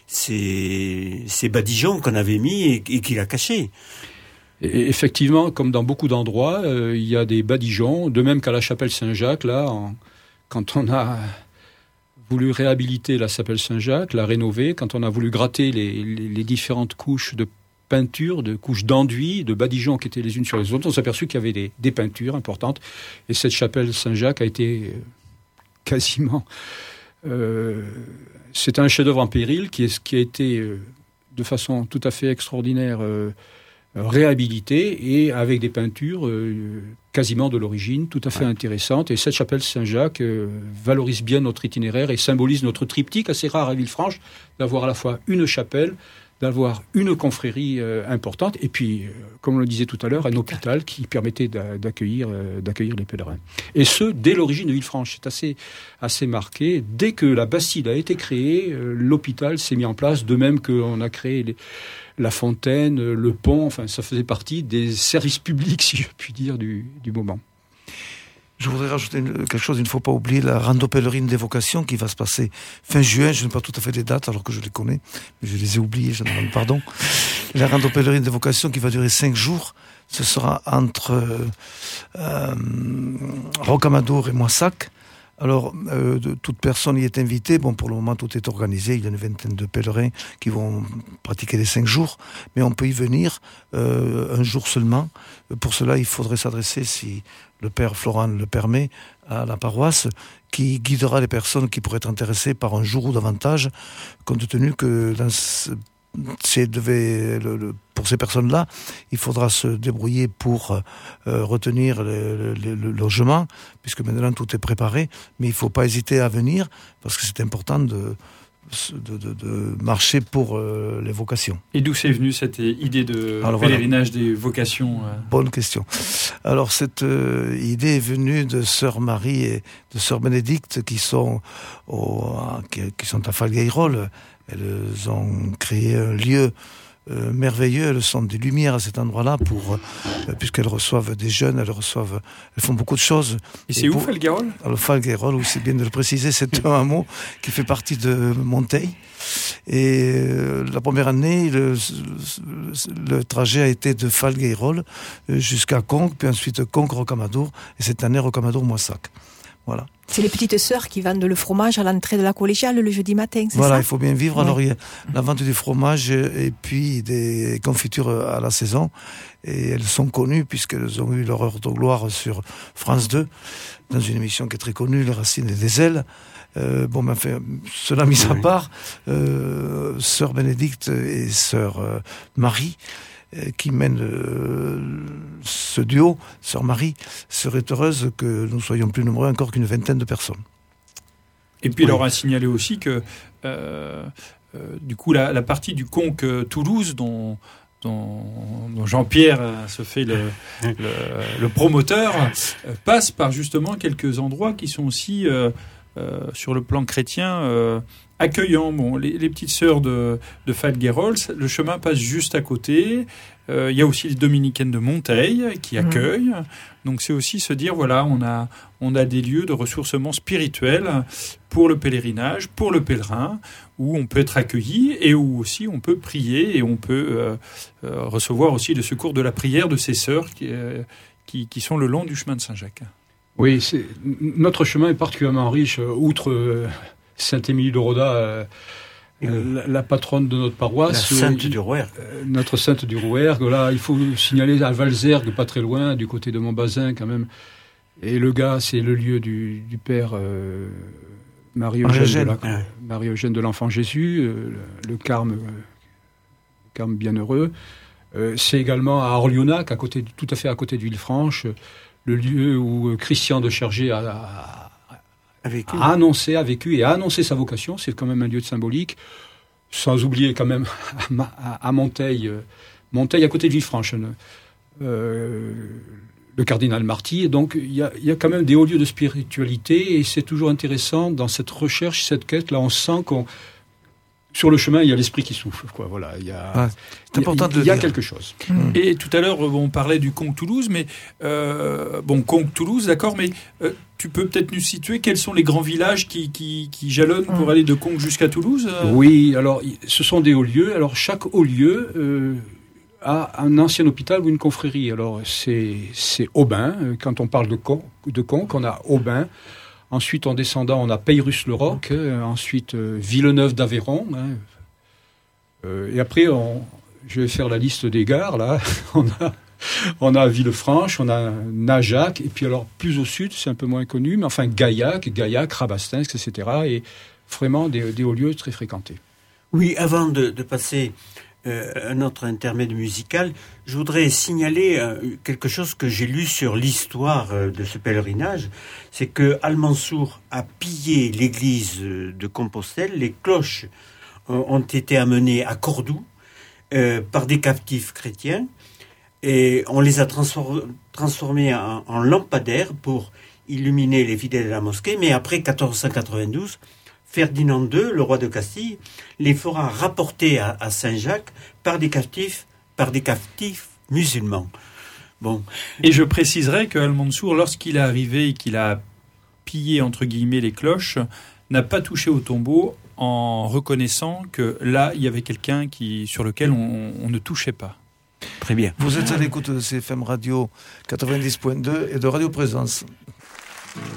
ces, ces badigeons qu'on avait mis et, et qu'il a cachés. Et effectivement, comme dans beaucoup d'endroits, euh, il y a des badigeons, de même qu'à la chapelle Saint-Jacques, là, en, quand on a voulu réhabiliter la chapelle Saint-Jacques, la rénover, quand on a voulu gratter les, les, les différentes couches de peinture, de couches d'enduit, de badigeons qui étaient les unes sur les autres, on s'est aperçu qu'il y avait des, des peintures importantes. Et cette chapelle Saint-Jacques a été quasiment... Euh, c'est un chef-d'œuvre en péril qui, est, qui a été euh, de façon tout à fait extraordinaire euh, réhabilité et avec des peintures euh, quasiment de l'origine, tout à fait ouais. intéressantes. Et cette chapelle Saint-Jacques euh, valorise bien notre itinéraire et symbolise notre triptyque, assez rare à Villefranche, d'avoir à la fois une chapelle, d'avoir une confrérie euh, importante, et puis, euh, comme on le disait tout à l'heure, un hôpital qui permettait d'a- d'accueillir, euh, d'accueillir les pèlerins. Et ce, dès l'origine de Villefranche. C'est assez, assez marqué. Dès que la Bastide a été créée, euh, l'hôpital s'est mis en place, de même qu'on a créé les, la fontaine, le pont, enfin, ça faisait partie des services publics, si je puis dire, du, du moment. Je voudrais rajouter une, quelque chose, il ne faut pas oublier la rando pèlerine des vocations qui va se passer fin juin. Je n'ai pas tout à fait les dates alors que je les connais, mais je les ai oubliées, je demande pardon. La rando pèlerine des vocations qui va durer cinq jours, ce sera entre euh, euh, Rocamadour et Moissac. Alors, euh, de, toute personne y est invitée. Bon, pour le moment, tout est organisé. Il y a une vingtaine de pèlerins qui vont pratiquer les cinq jours. Mais on peut y venir euh, un jour seulement. Pour cela, il faudrait s'adresser, si le père Florent le permet, à la paroisse, qui guidera les personnes qui pourraient être intéressées par un jour ou davantage, compte tenu que dans ce c'est devait, le, le, pour ces personnes-là, il faudra se débrouiller pour euh, retenir le, le, le logement, puisque maintenant tout est préparé, mais il ne faut pas hésiter à venir, parce que c'est important de, de, de, de marcher pour euh, les vocations. Et d'où c'est venu cette idée de Alors, pèlerinage voilà. des vocations euh... Bonne question. Alors cette euh, idée est venue de Sœur Marie et de Sœur Bénédicte qui sont, au, qui, qui sont à Falgueyrolles. Elles ont créé un lieu euh, merveilleux. Elles sont des lumières à cet endroit-là pour, euh, puisqu'elles reçoivent des jeunes, elles reçoivent, elles font beaucoup de choses. Et c'est et où pour, Falgueyrolles? Alors Falgueyrolles, oui, c'est bien de le préciser, c'est un hameau qui fait partie de Monteil. Et euh, la première année, le, le, le trajet a été de Falgueyrolles jusqu'à Conques, puis ensuite Conques-Rocamadour, et cette année Rocamadour-Moissac. Voilà. C'est les petites sœurs qui vendent le fromage à l'entrée de la collégiale le jeudi matin, c'est voilà, ça? Il faut bien vivre. Ouais. Alors, il y a la vente du fromage et puis des confitures à la saison. Et elles sont connues puisqu'elles ont eu leur heure de gloire sur France deux, dans une émission qui est très connue, Les Racines et des Ailes. Euh, bon, ben, enfin, cela mis oui. à part, euh, Sœur Bénédicte et Sœur euh, Marie, qui mène euh, ce duo, Sœur Marie, serait heureuse que nous soyons plus nombreux encore qu'une vingtaine de personnes. Et puis, oui. il leur a signalé aussi que, euh, euh, du coup, la, la partie du Conques Toulouse, dont, dont, dont Jean-Pierre se fait le, le, le promoteur, euh, passe par justement quelques endroits qui sont aussi, euh, euh, sur le plan chrétien, euh, accueillant. Bon, les, les petites sœurs de, de Falgueyrolles, le chemin passe juste à côté. Euh, il y a aussi les dominicaines de Monteil qui accueillent. Mmh. Donc c'est aussi se dire, voilà, on a, on a des lieux de ressourcement spirituel pour le pèlerinage, pour le pèlerin, où on peut être accueilli et où aussi on peut prier et on peut euh, euh, recevoir aussi le secours de la prière de ces sœurs qui, euh, qui, qui sont le long du chemin de Saint-Jacques. Oui, c'est, notre chemin est particulièrement riche, outre... Euh, Sainte-Émilie de Roda, euh, euh, la, la patronne de notre paroisse. La Sainte euh, du Rouergue. Euh, notre Sainte du Rouergue. Là, il faut signaler à Valzergue, pas très loin, du côté de Montbazin quand même. Et le gars, c'est le lieu du, du père euh, Marie-Eugène, de, la, ouais. Marie-Eugène de l'Enfant Jésus, euh, le, le Carme, euh, Carme bienheureux. Euh, c'est également à Orlionac, à côté, tout à fait à côté de Villefranche, le lieu où Christian de Chergé a, a a annoncé, a vécu et a annoncé sa vocation. C'est quand même un lieu de symbolique. Sans oublier quand même à, à Monteil, euh, Monteil à côté de Villefranche, euh, le cardinal Marty. Donc il y a, y a quand même des hauts lieux de spiritualité et c'est toujours intéressant dans cette recherche, cette quête. Là, on sent qu'on sur le chemin, il y a l'esprit qui souffle, quoi. Voilà, il y a, ah, c'est important il, de il y a quelque chose. Mmh. Et tout à l'heure, on parlait du Conques Toulouse, mais euh, bon, Conques Toulouse, d'accord, mais euh, tu peux peut-être nous situer quels sont les grands villages qui, qui, qui jalonnent mmh. pour aller de Conques jusqu'à Toulouse euh... Oui, alors ce sont des hauts lieux. Alors chaque haut lieu euh, a un ancien hôpital ou une confrérie. Alors c'est c'est Aubin. Quand on parle de Conques, de Conques, on a Aubin. Ensuite, en descendant, on a Peyrusse-le-Roc. Euh, ensuite, euh, Villeneuve d'Aveyron. Hein. Euh, et après, on, je vais faire la liste des gares. Là, on a, on a Villefranche, on a Najac. Et puis alors, plus au sud, c'est un peu moins connu, mais enfin Gaillac, Gaillac, Rabastens, et cetera. Et vraiment des, des hauts lieux très fréquentés. Oui, avant de, de passer euh, un autre intermède musical, je voudrais signaler euh, quelque chose que j'ai lu sur l'histoire euh, de ce pèlerinage. C'est que Al-Mansour a pillé l'église de Compostelle. Les cloches euh, ont été amenées à Cordoue euh, par des captifs chrétiens et on les a transfor- transformées en, en lampadaires pour illuminer les fidèles de la mosquée. Mais après quatorze cent quatre-vingt-douze, Ferdinand deux, le roi de Castille, les fera rapporter à, à Saint-Jacques par des captifs, par des captifs musulmans. Bon. Et je préciserai que Al-Mansour, lorsqu'il est arrivé et qu'il a pillé entre guillemets les cloches, n'a pas touché au tombeau en reconnaissant que là, il y avait quelqu'un qui, sur lequel on, on ne touchait pas. Très bien. Vous êtes à l'écoute de C F M Radio quatre-vingt-dix point deux et de Radio Présence.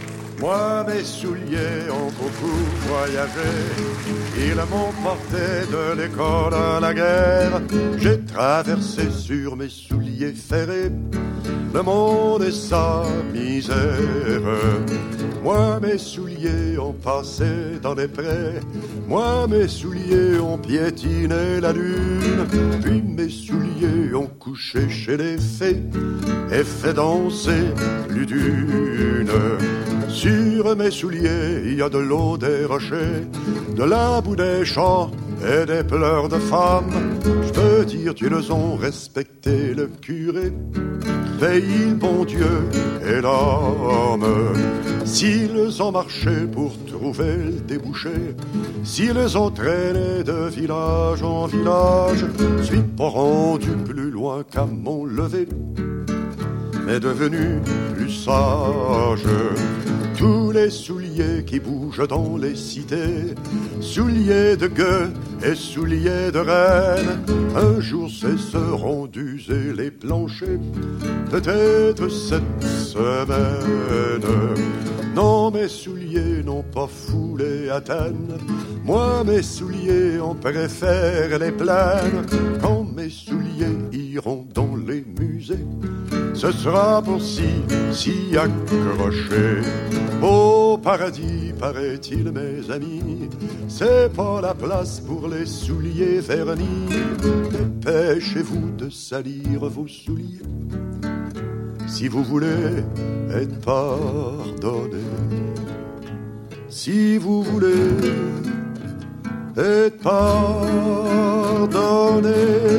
Moi, mes souliers ont beaucoup voyagé. Ils m'ont porté de l'école à la guerre. J'ai traversé sur mes souliers ferrés le monde et sa misère. Moi, mes souliers ont passé dans les prés. Moi, mes souliers ont piétiné la lune. Puis mes souliers ont couché chez les fées et fait danser plus d'une. Sur mes souliers, il y a de l'eau des rochers, de la boue des champs et des pleurs de femmes. Je peux dire qu'ils ont respecté le curé, veille bon Dieu et l'homme. S'ils ont marché pour trouver le débouché, s'ils ont traîné de village en village, je suis pas rendu plus loin qu'à mon lever, mais devenu plus sage. Tous les souliers qui bougent dans les cités, souliers de gueux et souliers de reine, un jour cesseront d'user les planchers, peut-être cette semaine. Non, mes souliers n'ont pas foulé Athènes, moi mes souliers on préfère les plaines. Quand mes souliers iront dans les musées, ce sera pour s'y, s'y accrocher. Au paradis, paraît-il, mes amis, c'est pas la place pour les souliers vernis. Dépêchez-vous de salir vos souliers si vous voulez être pardonné. Si vous voulez être pardonné.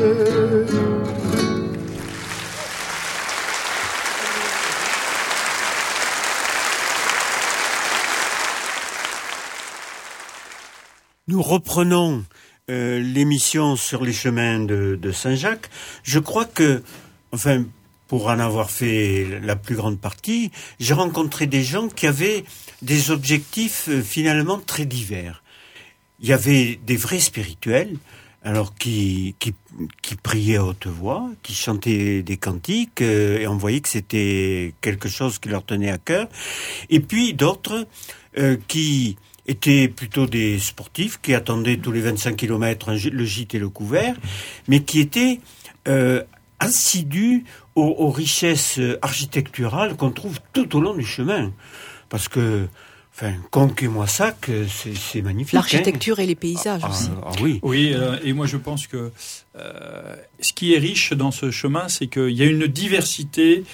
Nous reprenons euh, l'émission sur les chemins de, de Saint-Jacques. Je crois que, enfin, pour en avoir fait la plus grande partie, j'ai rencontré des gens qui avaient des objectifs euh, finalement très divers. Il y avait des vrais spirituels, alors qui, qui, qui priaient à haute voix, qui chantaient des cantiques, euh, et on voyait que c'était quelque chose qui leur tenait à cœur. Et puis d'autres euh, qui étaient plutôt des sportifs, qui attendaient tous les vingt-cinq kilomètres le gîte et le couvert, mais qui étaient euh, assidus aux, aux richesses architecturales qu'on trouve tout au long du chemin. Parce que, enfin, Conques-et-Moissac, c'est, c'est magnifique. L'architecture hein. et les paysages ah, aussi. Ah, ah oui. Oui, euh, et moi je pense que euh, ce qui est riche dans ce chemin, c'est qu'il y a une diversité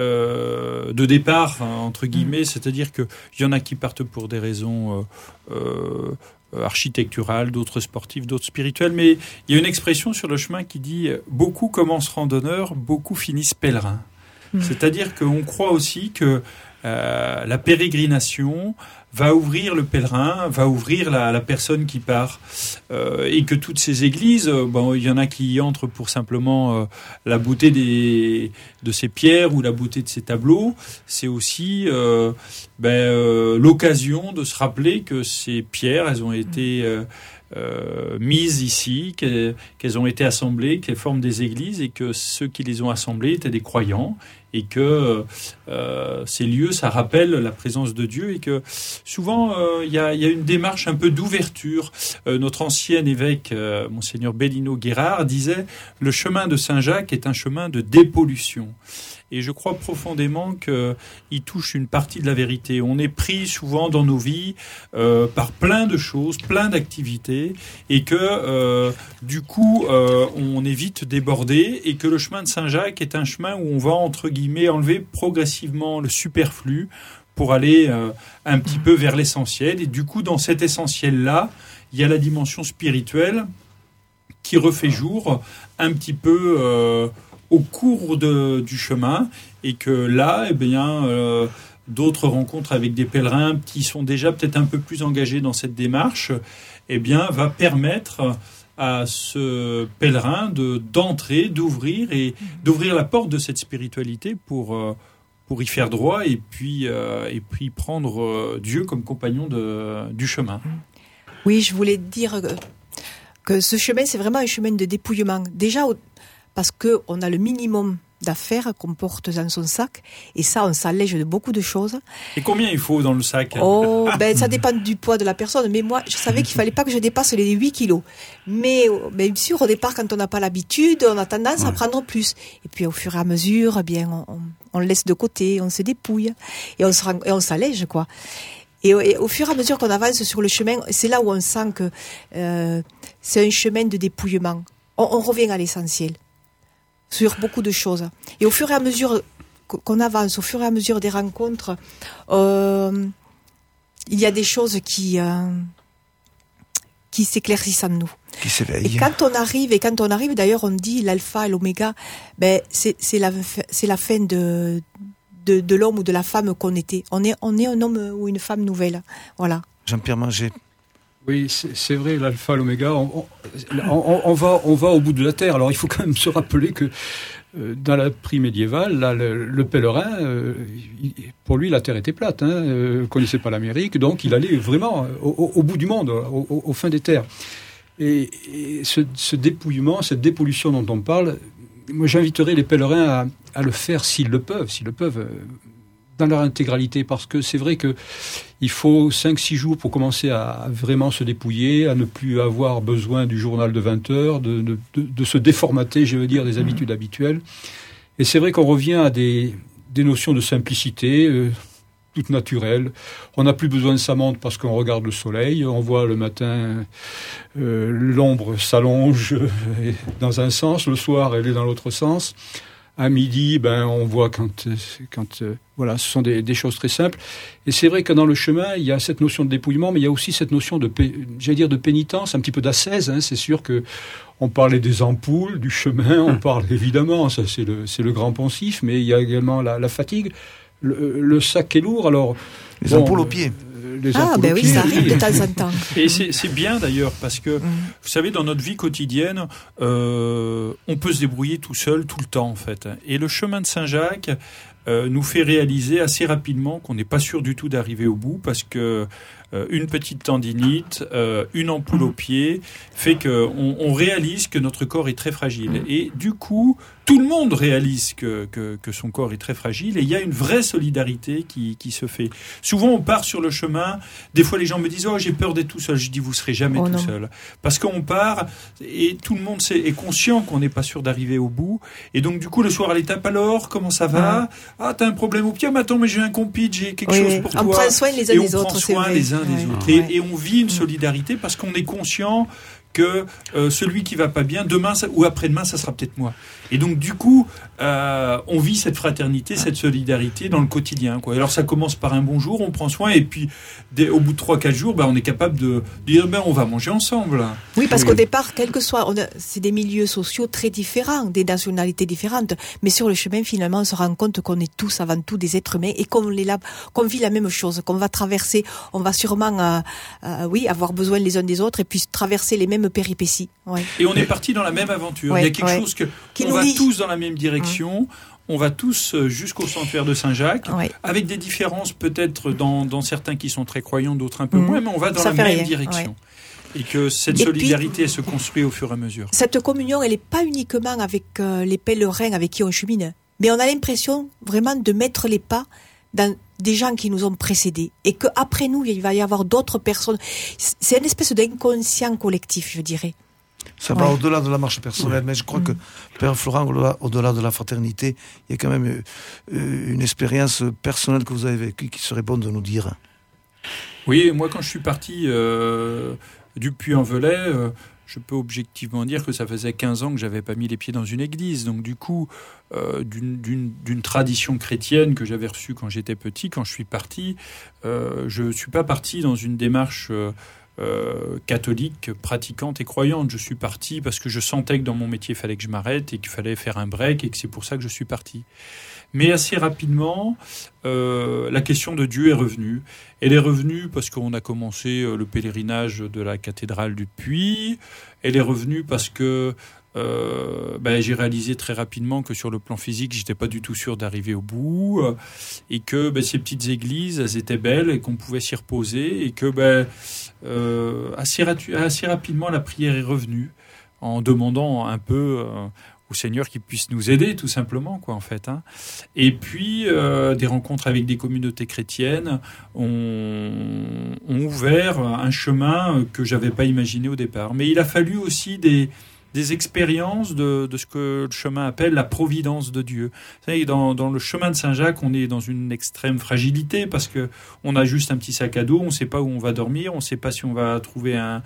euh, de départ, hein, entre guillemets, mmh. c'est-à-dire qu'il y en a qui partent pour des raisons euh, euh, architecturales, d'autres sportives, d'autres spirituelles, mais il y a une expression sur le chemin qui dit « beaucoup commencent randonneurs, beaucoup finissent pèlerins mmh. ». C'est-à-dire qu'on croit aussi que Euh, la pérégrination va ouvrir le pèlerin, va ouvrir la, la personne qui part, euh, et que toutes ces églises, euh, bon, il y en a qui y entrent pour simplement euh, la beauté des, de ces pierres ou la beauté de ces tableaux. C'est aussi euh, ben, euh, l'occasion de se rappeler que ces pierres, elles ont été euh, euh, mises ici, qu'elles, qu'elles ont été assemblées, qu'elles forment des églises, et que ceux qui les ont assemblées étaient des croyants. Et que euh, ces lieux, ça rappelle la présence de Dieu, et que souvent, il euh, y, a, y a une démarche un peu d'ouverture. Euh, notre ancien évêque, euh, Monseigneur Bellino Guérard, disait « Le chemin de Saint-Jacques est un chemin de dépollution ». Et je crois profondément qu'il touche une partie de la vérité. On est pris souvent dans nos vies euh, par plein de choses, plein d'activités, et que euh, du coup, euh, on est vite débordé, et que le chemin de Saint-Jacques est un chemin où on va, entre guillemets, enlever progressivement le superflu pour aller euh, un petit peu vers l'essentiel. Et du coup, dans cet essentiel-là, il y a la dimension spirituelle qui refait jour un petit peu euh, au cours de, du chemin, et que là, eh bien, euh, d'autres rencontres avec des pèlerins qui sont déjà peut-être un peu plus engagés dans cette démarche, eh bien, va permettre à ce pèlerin de, d'entrer, d'ouvrir et d'ouvrir la porte de cette spiritualité pour, euh, pour y faire droit, et puis, euh, et puis prendre euh, Dieu comme compagnon de, du chemin. Oui, je voulais dire que, que ce chemin, c'est vraiment un chemin de dépouillement. Déjà, parce qu'on a le minimum d'affaires qu'on porte dans son sac. Et ça, on s'allège de beaucoup de choses. Et combien il faut dans le sac? Oh, ben, ça dépend du poids de la personne. Mais moi, je savais qu'il fallait pas que je dépasse les huit kilos. Mais, bien sûr, au départ, quand on n'a pas l'habitude, on a tendance ouais. à prendre plus. Et puis, au fur et à mesure, eh bien, on, on le laisse de côté, on se dépouille. Et on se rend, et on s'allège, quoi. Et, et au fur et à mesure qu'on avance sur le chemin, c'est là où on sent que euh, c'est un chemin de dépouillement. On, on revient à l'essentiel sur beaucoup de choses. Et au fur et à mesure qu'on avance, au fur et à mesure des rencontres, euh, il y a des choses qui euh, qui s'éclaircissent en nous. Qui s'éveillent. Et quand on arrive, et quand on arrive, d'ailleurs, on dit l'alpha et l'oméga, ben c'est c'est la c'est la fin de de, de l'homme ou de la femme qu'on était. On est on est un homme ou une femme nouvelle. Voilà. Jean-Pierre Manger. Oui, c'est, c'est vrai, l'alpha, l'oméga, on, on, on, va, on va au bout de la Terre. Alors, il faut quand même se rappeler que euh, dans la prix médiévale, là, le, le pèlerin, euh, il, pour lui, la Terre était plate. Hein, euh, il ne connaissait pas l'Amérique, donc il allait vraiment au, au, au bout du monde, au, au, au fin des terres. Et, et ce, ce dépouillement, cette dépollution dont on parle, moi, j'inviterais les pèlerins à, à le faire s'ils le peuvent, s'ils le peuvent... Euh, dans leur intégralité, parce que c'est vrai que il faut cinq six jours pour commencer à vraiment se dépouiller, à ne plus avoir besoin du journal de vingt heures, de, de, de se déformater, je veux dire, des habitudes habituelles. Et c'est vrai qu'on revient à des, des notions de simplicité, euh, toutes naturelles. On n'a plus besoin de sa montre parce qu'on regarde le soleil, on voit le matin euh, l'ombre s'allonge euh, dans un sens, le soir elle est dans l'autre sens. À midi, ben, on voit quand, quand euh, voilà, ce sont des, des choses très simples. Et c'est vrai que dans le chemin, il y a cette notion de dépouillement, mais il y a aussi cette notion de, j'allais dire, de pénitence, un petit peu d'ascèse. Hein. C'est sûr que on parlait des ampoules, du chemin, on parle évidemment, ça c'est le, c'est le grand poncif, mais il y a également la, la fatigue. Le, le sac est lourd, alors... Les bon, ampoules aux pieds. Les ah, ben oui, ça arrive de temps en temps. Et c'est, c'est bien d'ailleurs, parce que, mmh. vous savez, dans notre vie quotidienne, euh, on peut se débrouiller tout seul, tout le temps, en fait. Et le chemin de Saint-Jacques euh, nous fait réaliser assez rapidement qu'on n'est pas sûr du tout d'arriver au bout, parce que euh, une petite tendinite, euh, une ampoule mmh. au pied, fait qu'on on réalise que notre corps est très fragile. Et du coup, tout le monde réalise que, que, que son corps est très fragile, et il y a une vraie solidarité qui, qui se fait. Souvent, on part sur le chemin. Des fois, les gens me disent « Oh, j'ai peur d'être tout seul ». Je dis « Vous serez jamais oh, tout non. seul ». Parce qu'on part, et tout le monde est conscient qu'on n'est pas sûr d'arriver au bout. Et donc, du coup, le soir à l'étape, alors, comment ça va ? Ah, ah t'as un problème au pied ? Mais attends, mais j'ai un compite, j'ai quelque oui, chose pour on toi. On prend soin les uns et des autres, c'est vrai. on prend soin les uns ouais. des autres. Ouais. Et, et on vit une solidarité parce qu'on est conscient que euh, celui qui va pas bien, demain ça, ou après-demain, ça sera peut-être moi. Et donc, du coup, euh, on vit cette fraternité, cette solidarité dans le quotidien, quoi. Alors, ça commence par un bonjour, on prend soin, et puis, dès, au bout de trois quatre jours, ben, on est capable de dire, ben, on va manger ensemble. Oui, parce oui. qu'au départ, quel que soit, on a, c'est des milieux sociaux très différents, des nationalités différentes, mais sur le chemin, finalement, on se rend compte qu'on est tous, avant tout, des êtres humains, et qu'on, les, qu'on vit la même chose, qu'on va traverser, on va sûrement, euh, euh, oui, avoir besoin les uns des autres, et puis traverser les mêmes péripéties. Ouais. Et on est parti dans la même aventure. Ouais, Il y a quelque ouais. chose que Qui on va lie. tous dans la même direction. Mmh. On va tous jusqu'au sanctuaire de Saint-Jacques, ouais. avec des différences peut-être dans, dans certains qui sont très croyants, d'autres un peu mmh. moins, mais on va dans Ça la même rien. direction. Ouais. Et que cette et solidarité puis, elle se construit au fur et à mesure. Cette communion, elle n'est pas uniquement avec euh, les pèlerins avec qui on chemine, mais on a l'impression vraiment de mettre les pas dans des gens qui nous ont précédés, et qu'après nous, il va y avoir d'autres personnes. C'est une espèce d'inconscient collectif, je dirais. Ça va ouais. au-delà de la marche personnelle, ouais. mais je crois mmh. que, Père Florent, au-delà, au-delà de la fraternité, il y a quand même euh, une expérience personnelle que vous avez vécue qui serait bonne de nous dire. Oui, moi quand je suis parti euh, du Puy-en-Velay, euh, je peux objectivement dire que ça faisait quinze ans que j'avais pas mis les pieds dans une église. Donc du coup, euh, d'une, d'une, d'une tradition chrétienne que j'avais reçue quand j'étais petit, quand je suis parti, euh, je suis pas parti dans une démarche... Euh, Euh, catholique, pratiquante et croyante. Je suis parti parce que je sentais que dans mon métier, il fallait que je m'arrête et qu'il fallait faire un break, et que c'est pour ça que je suis parti. Mais assez rapidement, euh, la question de Dieu est revenue. Elle est revenue parce qu'on a commencé le pèlerinage de la cathédrale du Puy. Elle est revenue parce que Euh, ben, j'ai réalisé très rapidement que sur le plan physique, j'étais pas du tout sûr d'arriver au bout, euh, et que ben, ces petites églises, elles étaient belles et qu'on pouvait s'y reposer, et que ben, euh, assez, ratu- assez rapidement la prière est revenue, en demandant un peu euh, au Seigneur qui puisse nous aider, tout simplement, quoi, en fait. Hein. Et puis, euh, des rencontres avec des communautés chrétiennes ont, ont ouvert un chemin que j'avais pas imaginé au départ. Mais il a fallu aussi des des expériences de, de ce que le chemin appelle la providence de Dieu. Vous savez, dans, dans le chemin de Saint-Jacques, on est dans une extrême fragilité parce que on a juste un petit sac à dos, on ne sait pas où on va dormir, on ne sait pas si on va trouver un,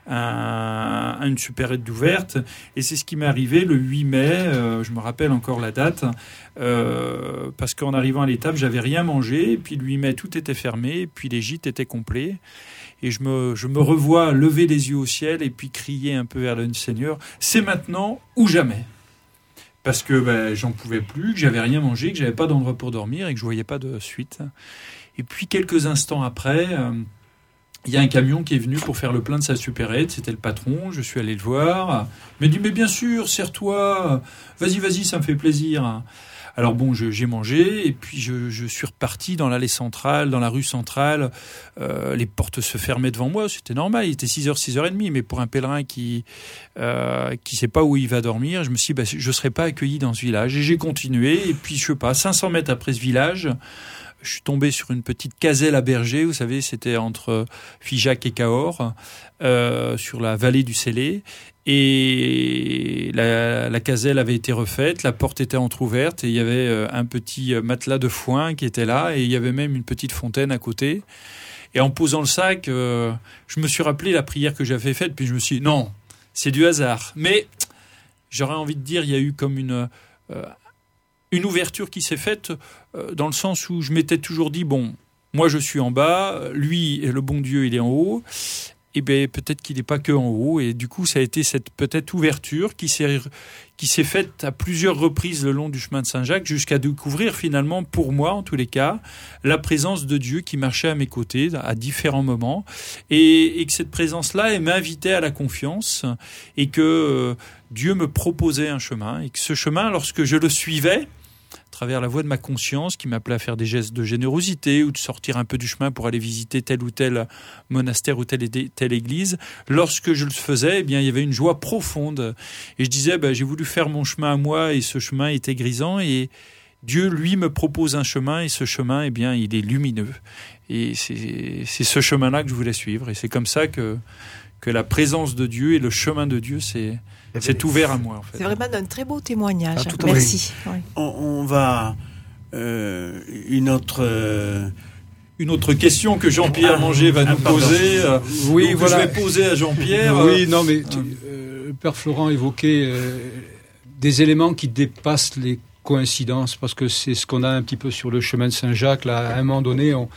un, une supérette ouverte. Et c'est ce qui m'est arrivé le huit mai, euh, je me rappelle encore la date, euh, parce qu'en arrivant à l'étape, j'avais rien mangé, et puis le huit mai, tout était fermé, et puis les gîtes étaient complets. Et je me, je me revois lever les yeux au ciel et puis crier un peu vers le Seigneur, c'est maintenant ou jamais. Parce que ben, j'en pouvais plus, que j'avais rien mangé, que j'avais pas d'endroit pour dormir et que je voyais pas de suite. Et puis quelques instants après, euh, il y a un camion qui est venu pour faire le plein de sa supérette, c'était le patron, je suis allé le voir. Il m'a dit, mais bien sûr, serre-toi, vas-y, vas-y, ça me fait plaisir. Alors bon, je, j'ai mangé et puis je, je suis reparti dans l'allée centrale, dans la rue centrale. Euh, les portes se fermaient devant moi, c'était normal. Il était six heures, six heures trente, mais pour un pèlerin qui euh, qui sait pas où il va dormir, je me suis dit, bah, je serais pas accueilli dans ce village. Et j'ai continué. Et puis je sais pas, cinq cents mètres après ce village, je suis tombé sur une petite caselle à berger. Vous savez, c'était entre Figeac et Cahors, euh, sur la vallée du Célé. Et la, la caselle avait été refaite, la porte était entrouverte et il y avait un petit matelas de foin qui était là et il y avait même une petite fontaine à côté. Et en posant le sac, euh, je me suis rappelé la prière que j'avais faite, puis je me suis dit, non, c'est du hasard. Mais j'aurais envie de dire, il y a eu comme une, euh, une ouverture qui s'est faite euh, dans le sens où je m'étais toujours dit, bon, moi je suis en bas, lui, le bon Dieu, il est en haut. Et bien peut-être qu'il n'est pas que en haut, et du coup ça a été cette peut-être ouverture qui s'est qui s'est faite à plusieurs reprises le long du chemin de Saint-Jacques jusqu'à découvrir finalement, pour moi en tous les cas, la présence de Dieu qui marchait à mes côtés à différents moments, et, et que cette présence-là elle m'invitait à la confiance et que euh, Dieu me proposait un chemin, et que ce chemin, lorsque je le suivais à travers la voix de ma conscience qui m'appelait à faire des gestes de générosité ou de sortir un peu du chemin pour aller visiter tel ou tel monastère ou telle, telle église, lorsque je le faisais, eh bien, il y avait une joie profonde. Et je disais, ben, j'ai voulu faire mon chemin à moi et ce chemin était grisant et Dieu, lui, me propose un chemin et ce chemin, eh bien, il est lumineux. Et c'est, c'est ce chemin-là que je voulais suivre. Et c'est comme ça que, que la présence de Dieu et le chemin de Dieu, c'est... C'est ouvert à moi, en fait. C'est vraiment un très beau témoignage. Ah, Merci. Oui. On, on va... Euh, une autre... Euh... Une autre question que Jean-Pierre ah, Manger va ah, nous pardon. poser. Euh, oui, voilà. Je vais poser à Jean-Pierre. Oui, non, mais tu, euh, Père Florent évoquait euh, des éléments qui dépassent les coïncidences, parce que c'est ce qu'on a un petit peu sur le chemin de Saint-Jacques. Là, à un moment donné, on,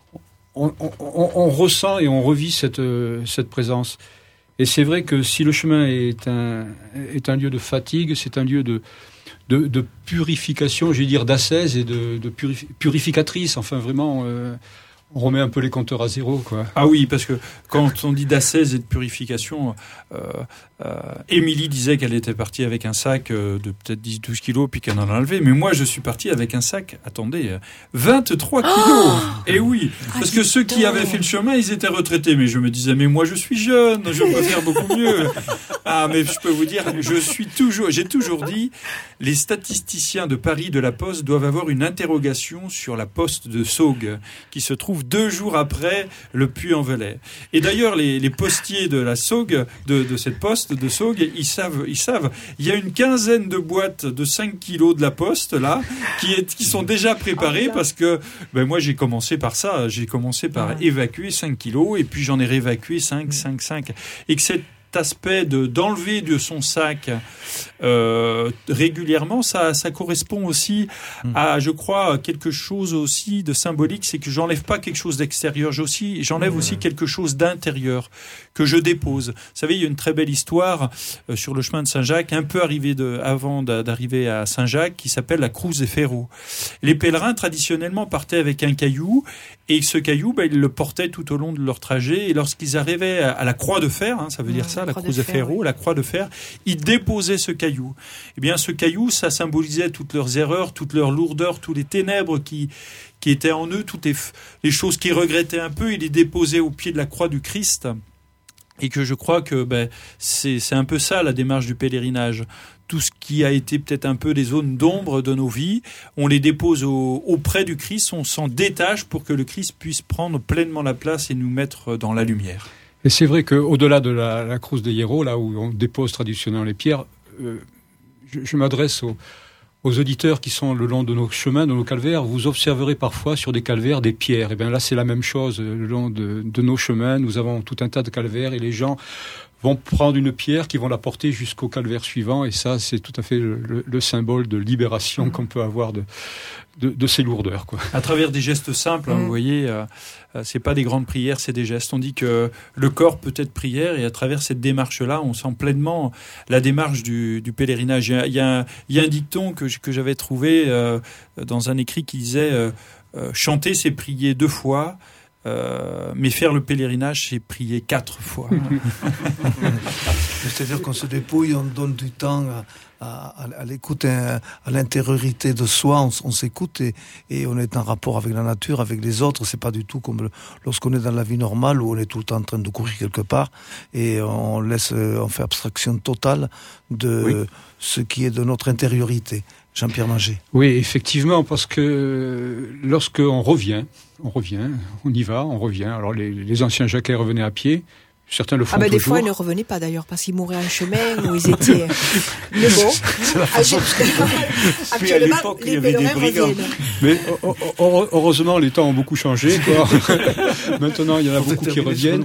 on, on, on, on ressent et on revit cette, euh, cette présence. Et c'est vrai que si le chemin est un, est un lieu de fatigue, c'est un lieu de, de, de purification, je vais dire d'ascèse et de, de purifi- purificatrice. Enfin, vraiment, euh, on remet un peu les compteurs à zéro, quoi. Ah oui, parce que quand on dit d'ascèse et de purification, euh, euh, Émilie disait qu'elle était partie avec un sac de peut-être dix douze kilos, puis qu'elle en a enlevé. Mais moi, je suis parti avec un sac, attendez, vingt-trois kilos. Oh et oui, parce ah, que ceux qui avaient fait le chemin, ils étaient retraités. Mais je me disais, mais moi, je suis jeune, je peux faire beaucoup mieux. Ah, mais je peux vous dire, je suis toujours, j'ai toujours dit, les statisticiens de Paris de la Poste doivent avoir une interrogation sur la Poste de Saugues, qui se trouve deux jours après le Puy-en-Velay. Et d'ailleurs, les, les postiers de la Saugue, de, de cette Poste de Saugues, ils savent, ils savent. Il y a une quinzaine de boîtes de cinq kilos de la Poste, là, qui, est, qui sont déjà préparées parce que, ben, moi, j'ai commencé par ça. J'ai commencé par ouais. évacuer cinq kilos et puis j'en ai réévacué cinq, cinq, cinq. Et que cette aspect de d'enlever de son sac euh, régulièrement, ça ça correspond aussi à, je crois, quelque chose aussi de symbolique, c'est que j'enlève pas quelque chose d'extérieur, j'aussi j'enlève aussi quelque chose d'intérieur que je dépose. Vous savez, il y a une très belle histoire euh, sur le chemin de Saint-Jacques, un peu arrivé de avant d'arriver à Saint-Jacques, qui s'appelle la Cruz de Ferro. Les pèlerins traditionnellement partaient avec un caillou et ce caillou, ben, ils le portaient tout au long de leur trajet et lorsqu'ils arrivaient à, à la Croix de Fer, hein, ça veut dire ça, la Cruz de Ferro, oui. la croix de fer, ils déposaient ce caillou. Eh bien, ce caillou, ça symbolisait toutes leurs erreurs, toutes leurs lourdeurs, tous les ténèbres qui, qui étaient en eux, toutes les, les choses qu'ils regrettaient un peu, ils les déposaient au pied de la croix du Christ. Et que je crois que ben, c'est, c'est un peu ça la démarche du pèlerinage. Tout ce qui a été peut-être un peu des zones d'ombre de nos vies, on les dépose au, auprès du Christ, on s'en détache pour que le Christ puisse prendre pleinement la place et nous mettre dans la lumière. Et c'est vrai qu'au-delà de la, la Cruz de Hierro, là où on dépose traditionnellement les pierres, euh, je, je m'adresse aux, aux auditeurs qui sont le long de nos chemins, de nos calvaires. Vous observerez parfois sur des calvaires des pierres. Et bien là, c'est la même chose le long de, de nos chemins. Nous avons tout un tas de calvaires et les gens vont prendre une pierre qui vont la porter jusqu'au calvaire suivant. Et ça, c'est tout à fait le, le, le symbole de libération qu'on peut avoir de, de, de ces lourdeurs, quoi. À travers des gestes simples, hein, mmh. vous voyez, euh, c'est pas des grandes prières, c'est des gestes. On dit que le corps peut être prière, et à travers cette démarche-là, on sent pleinement la démarche du, du pèlerinage. Il y a, il y a, un, il y a un dicton que, que j'avais trouvé euh, dans un écrit qui disait euh, euh, « Chanter, c'est prier deux fois ». Euh, mais faire le pèlerinage, c'est prier quatre fois. C'est-à-dire qu'on se dépouille, on donne du temps à, à, à l'écoute, à, à l'intériorité de soi, on, on s'écoute et, et on est en rapport avec la nature, avec les autres. C'est pas du tout comme le, lorsqu'on est dans la vie normale où on est tout le temps en train de courir quelque part et on laisse, on fait abstraction totale de oui. ce qui est de notre intériorité. Jean-Pierre Manger. Oui, effectivement, parce que lorsqu'on revient, on revient, on y va, on revient. Alors les, les anciens jacquais revenaient à pied, certains le font ah ben toujours. Des fois, ils ne revenaient pas d'ailleurs, parce qu'ils mouraient en chemin, ou ils étaient... Mais bon, puis à l'époque, il y avait des brigands. Mais heureusement, les temps ont beaucoup changé, quoi. Maintenant, il y en a beaucoup qui reviennent.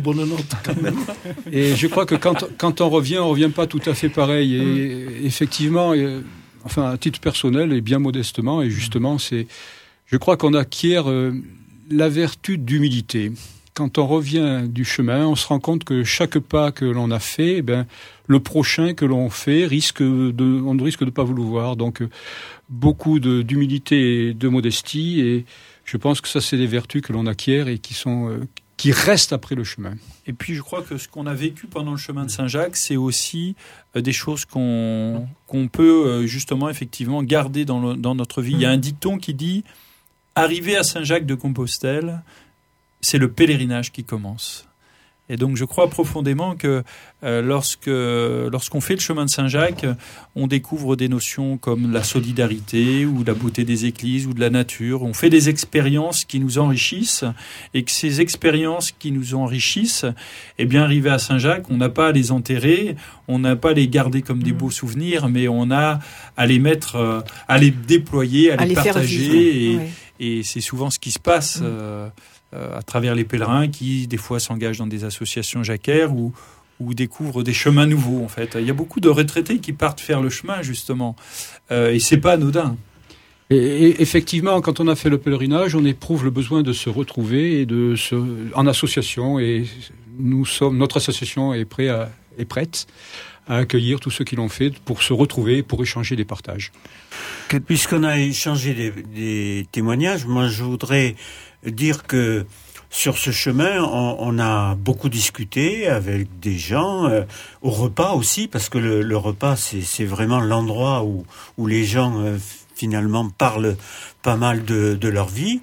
Et je crois que quand, quand on revient, on ne revient pas tout à fait pareil. Et effectivement... Enfin, à titre personnel et bien modestement, et justement, c'est, je crois qu'on acquiert euh, la vertu d'humilité. Quand on revient du chemin, on se rend compte que chaque pas que l'on a fait, eh ben, le prochain que l'on fait risque de, on ne risque de pas vous le voir. Donc, euh, beaucoup de, d'humilité et de modestie, et je pense que ça, c'est des vertus que l'on acquiert et qui sont, euh, qui restent après le chemin. Et puis je crois que ce qu'on a vécu pendant le chemin de Saint-Jacques, c'est aussi euh, des choses qu'on, qu'on peut euh, justement effectivement garder dans, le, dans notre vie. Il y a un dicton qui dit « Arriver à Saint-Jacques de Compostelle, c'est le pèlerinage qui commence ». Et donc je crois profondément que euh, lorsque, lorsqu'on fait le chemin de Saint-Jacques, on découvre des notions comme la solidarité ou la beauté des églises ou de la nature. On fait des expériences qui nous enrichissent, et que ces expériences qui nous enrichissent, eh bien arrivé à Saint-Jacques, on n'a pas à les enterrer, on n'a pas à les garder comme des beaux souvenirs, mais on a à les mettre, à les déployer, à, à les, les partager. Et, ouais. et c'est souvent ce qui se passe. Euh, à travers les pèlerins qui, des fois, s'engagent dans des associations jacquaires ou, ou découvrent des chemins nouveaux, en fait. Il y a beaucoup de retraités qui partent faire le chemin, justement. Euh, et c'est pas anodin. Et, et effectivement, quand on a fait le pèlerinage, on éprouve le besoin de se retrouver et de se, en association. Et nous sommes, notre association est, prêt à, est prête à accueillir tous ceux qui l'ont fait pour se retrouver, pour échanger des partages. Puisqu'on a échangé des, des témoignages, moi, je voudrais dire que sur ce chemin, on, on a beaucoup discuté avec des gens, euh, au repas aussi, parce que le, le repas, c'est, c'est vraiment l'endroit où, où les gens, euh, finalement, parlent pas mal de, de leur vie.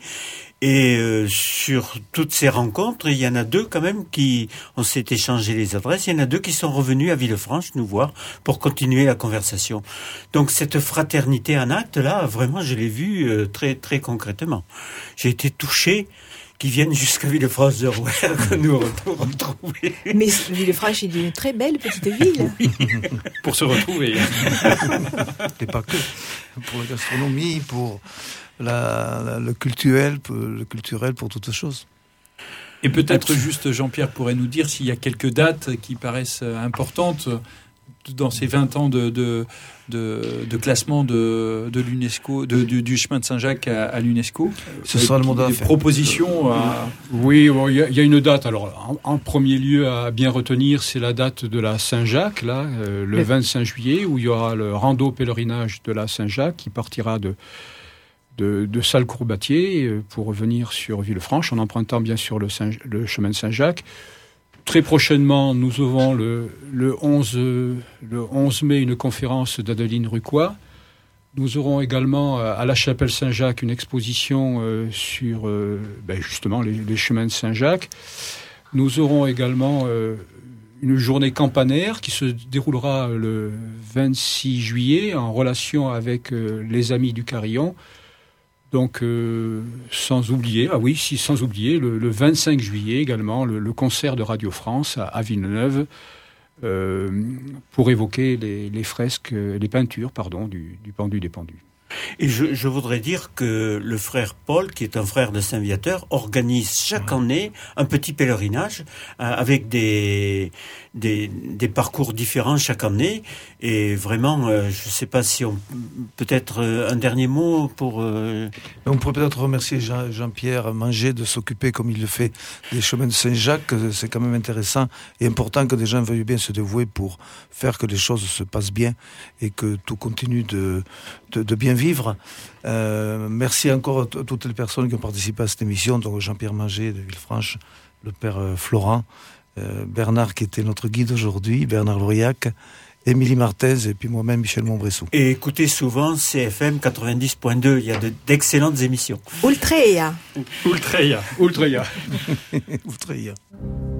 Et euh, sur toutes ces rencontres, il y en a deux quand même qui, on s'est échangé les adresses, il y en a deux qui sont revenus à Villefranche nous voir pour continuer la conversation. Donc cette fraternité en acte, là, vraiment, je l'ai vue euh, très très concrètement. J'ai été touché qu'ils viennent jusqu'à Villefranche-de-Rouergue nous retrouver. Mais Villefranche est une très belle petite ville. Oui. Pour se retrouver. Et pas que. Pour la gastronomie, pour... La, la, le culturel, le culturel pour toutes choses. Et peut-être juste Jean-Pierre pourrait nous dire s'il y a quelques dates qui paraissent importantes dans ces vingt ans de, de, de, de classement de, de l'UNESCO, de, du, du chemin de Saint-Jacques à, à l'UNESCO. Ce sera le mandat. Des propositions. À... Oui, bon, il y, y a une date. Alors, en, en premier lieu à bien retenir, c'est la date de la Saint-Jacques, là, euh, le Mais... vingt-cinq juillet, où il y aura le rando pèlerinage de la Saint-Jacques qui partira de de, de Salles-Courbatier pour revenir sur Villefranche, en empruntant bien sûr le, Saint, le chemin de Saint-Jacques. Très prochainement, nous aurons le, le, onze, le onze mai une conférence d'Adeline Rucois. Nous aurons également à la chapelle Saint-Jacques une exposition euh, sur euh, ben justement les, les chemins de Saint-Jacques. Nous aurons également euh, une journée campanaire qui se déroulera le vingt-six juillet en relation avec euh, les Amis du Carillon. Donc, euh, sans oublier, ah oui, si, sans oublier, le, le vingt-cinq juillet également, le, le concert de Radio France à, à Villeneuve, euh, pour évoquer les, les fresques, les peintures, pardon, du, du pendu des pendus. Et je, je voudrais dire que le frère Paul, qui est un frère de Saint-Viateur, organise chaque ouais. année un petit pèlerinage euh, avec des, des, des parcours différents chaque année. Et vraiment, euh, je ne sais pas si on... Peut-être euh, un dernier mot pour... Euh... On pourrait peut-être remercier Jean, Jean-Pierre Manger de s'occuper, comme il le fait, des chemins de Saint-Jacques. C'est quand même intéressant et important que des gens veuillent bien se dévouer pour faire que les choses se passent bien et que tout continue de, de, de bien vivre. Euh, merci encore à t- toutes les personnes qui ont participé à cette émission, donc Jean-Pierre Manger de Villefranche, le père euh, Florent, euh, Bernard qui était notre guide aujourd'hui, Bernard Lauriac, Émilie Marthez et puis moi-même Michel Montbressou. Et écoutez souvent C F M quatre-vingt-dix point deux, il y a de, d'excellentes émissions. Ultreia. Ultreia. Ultreia. Ultreia.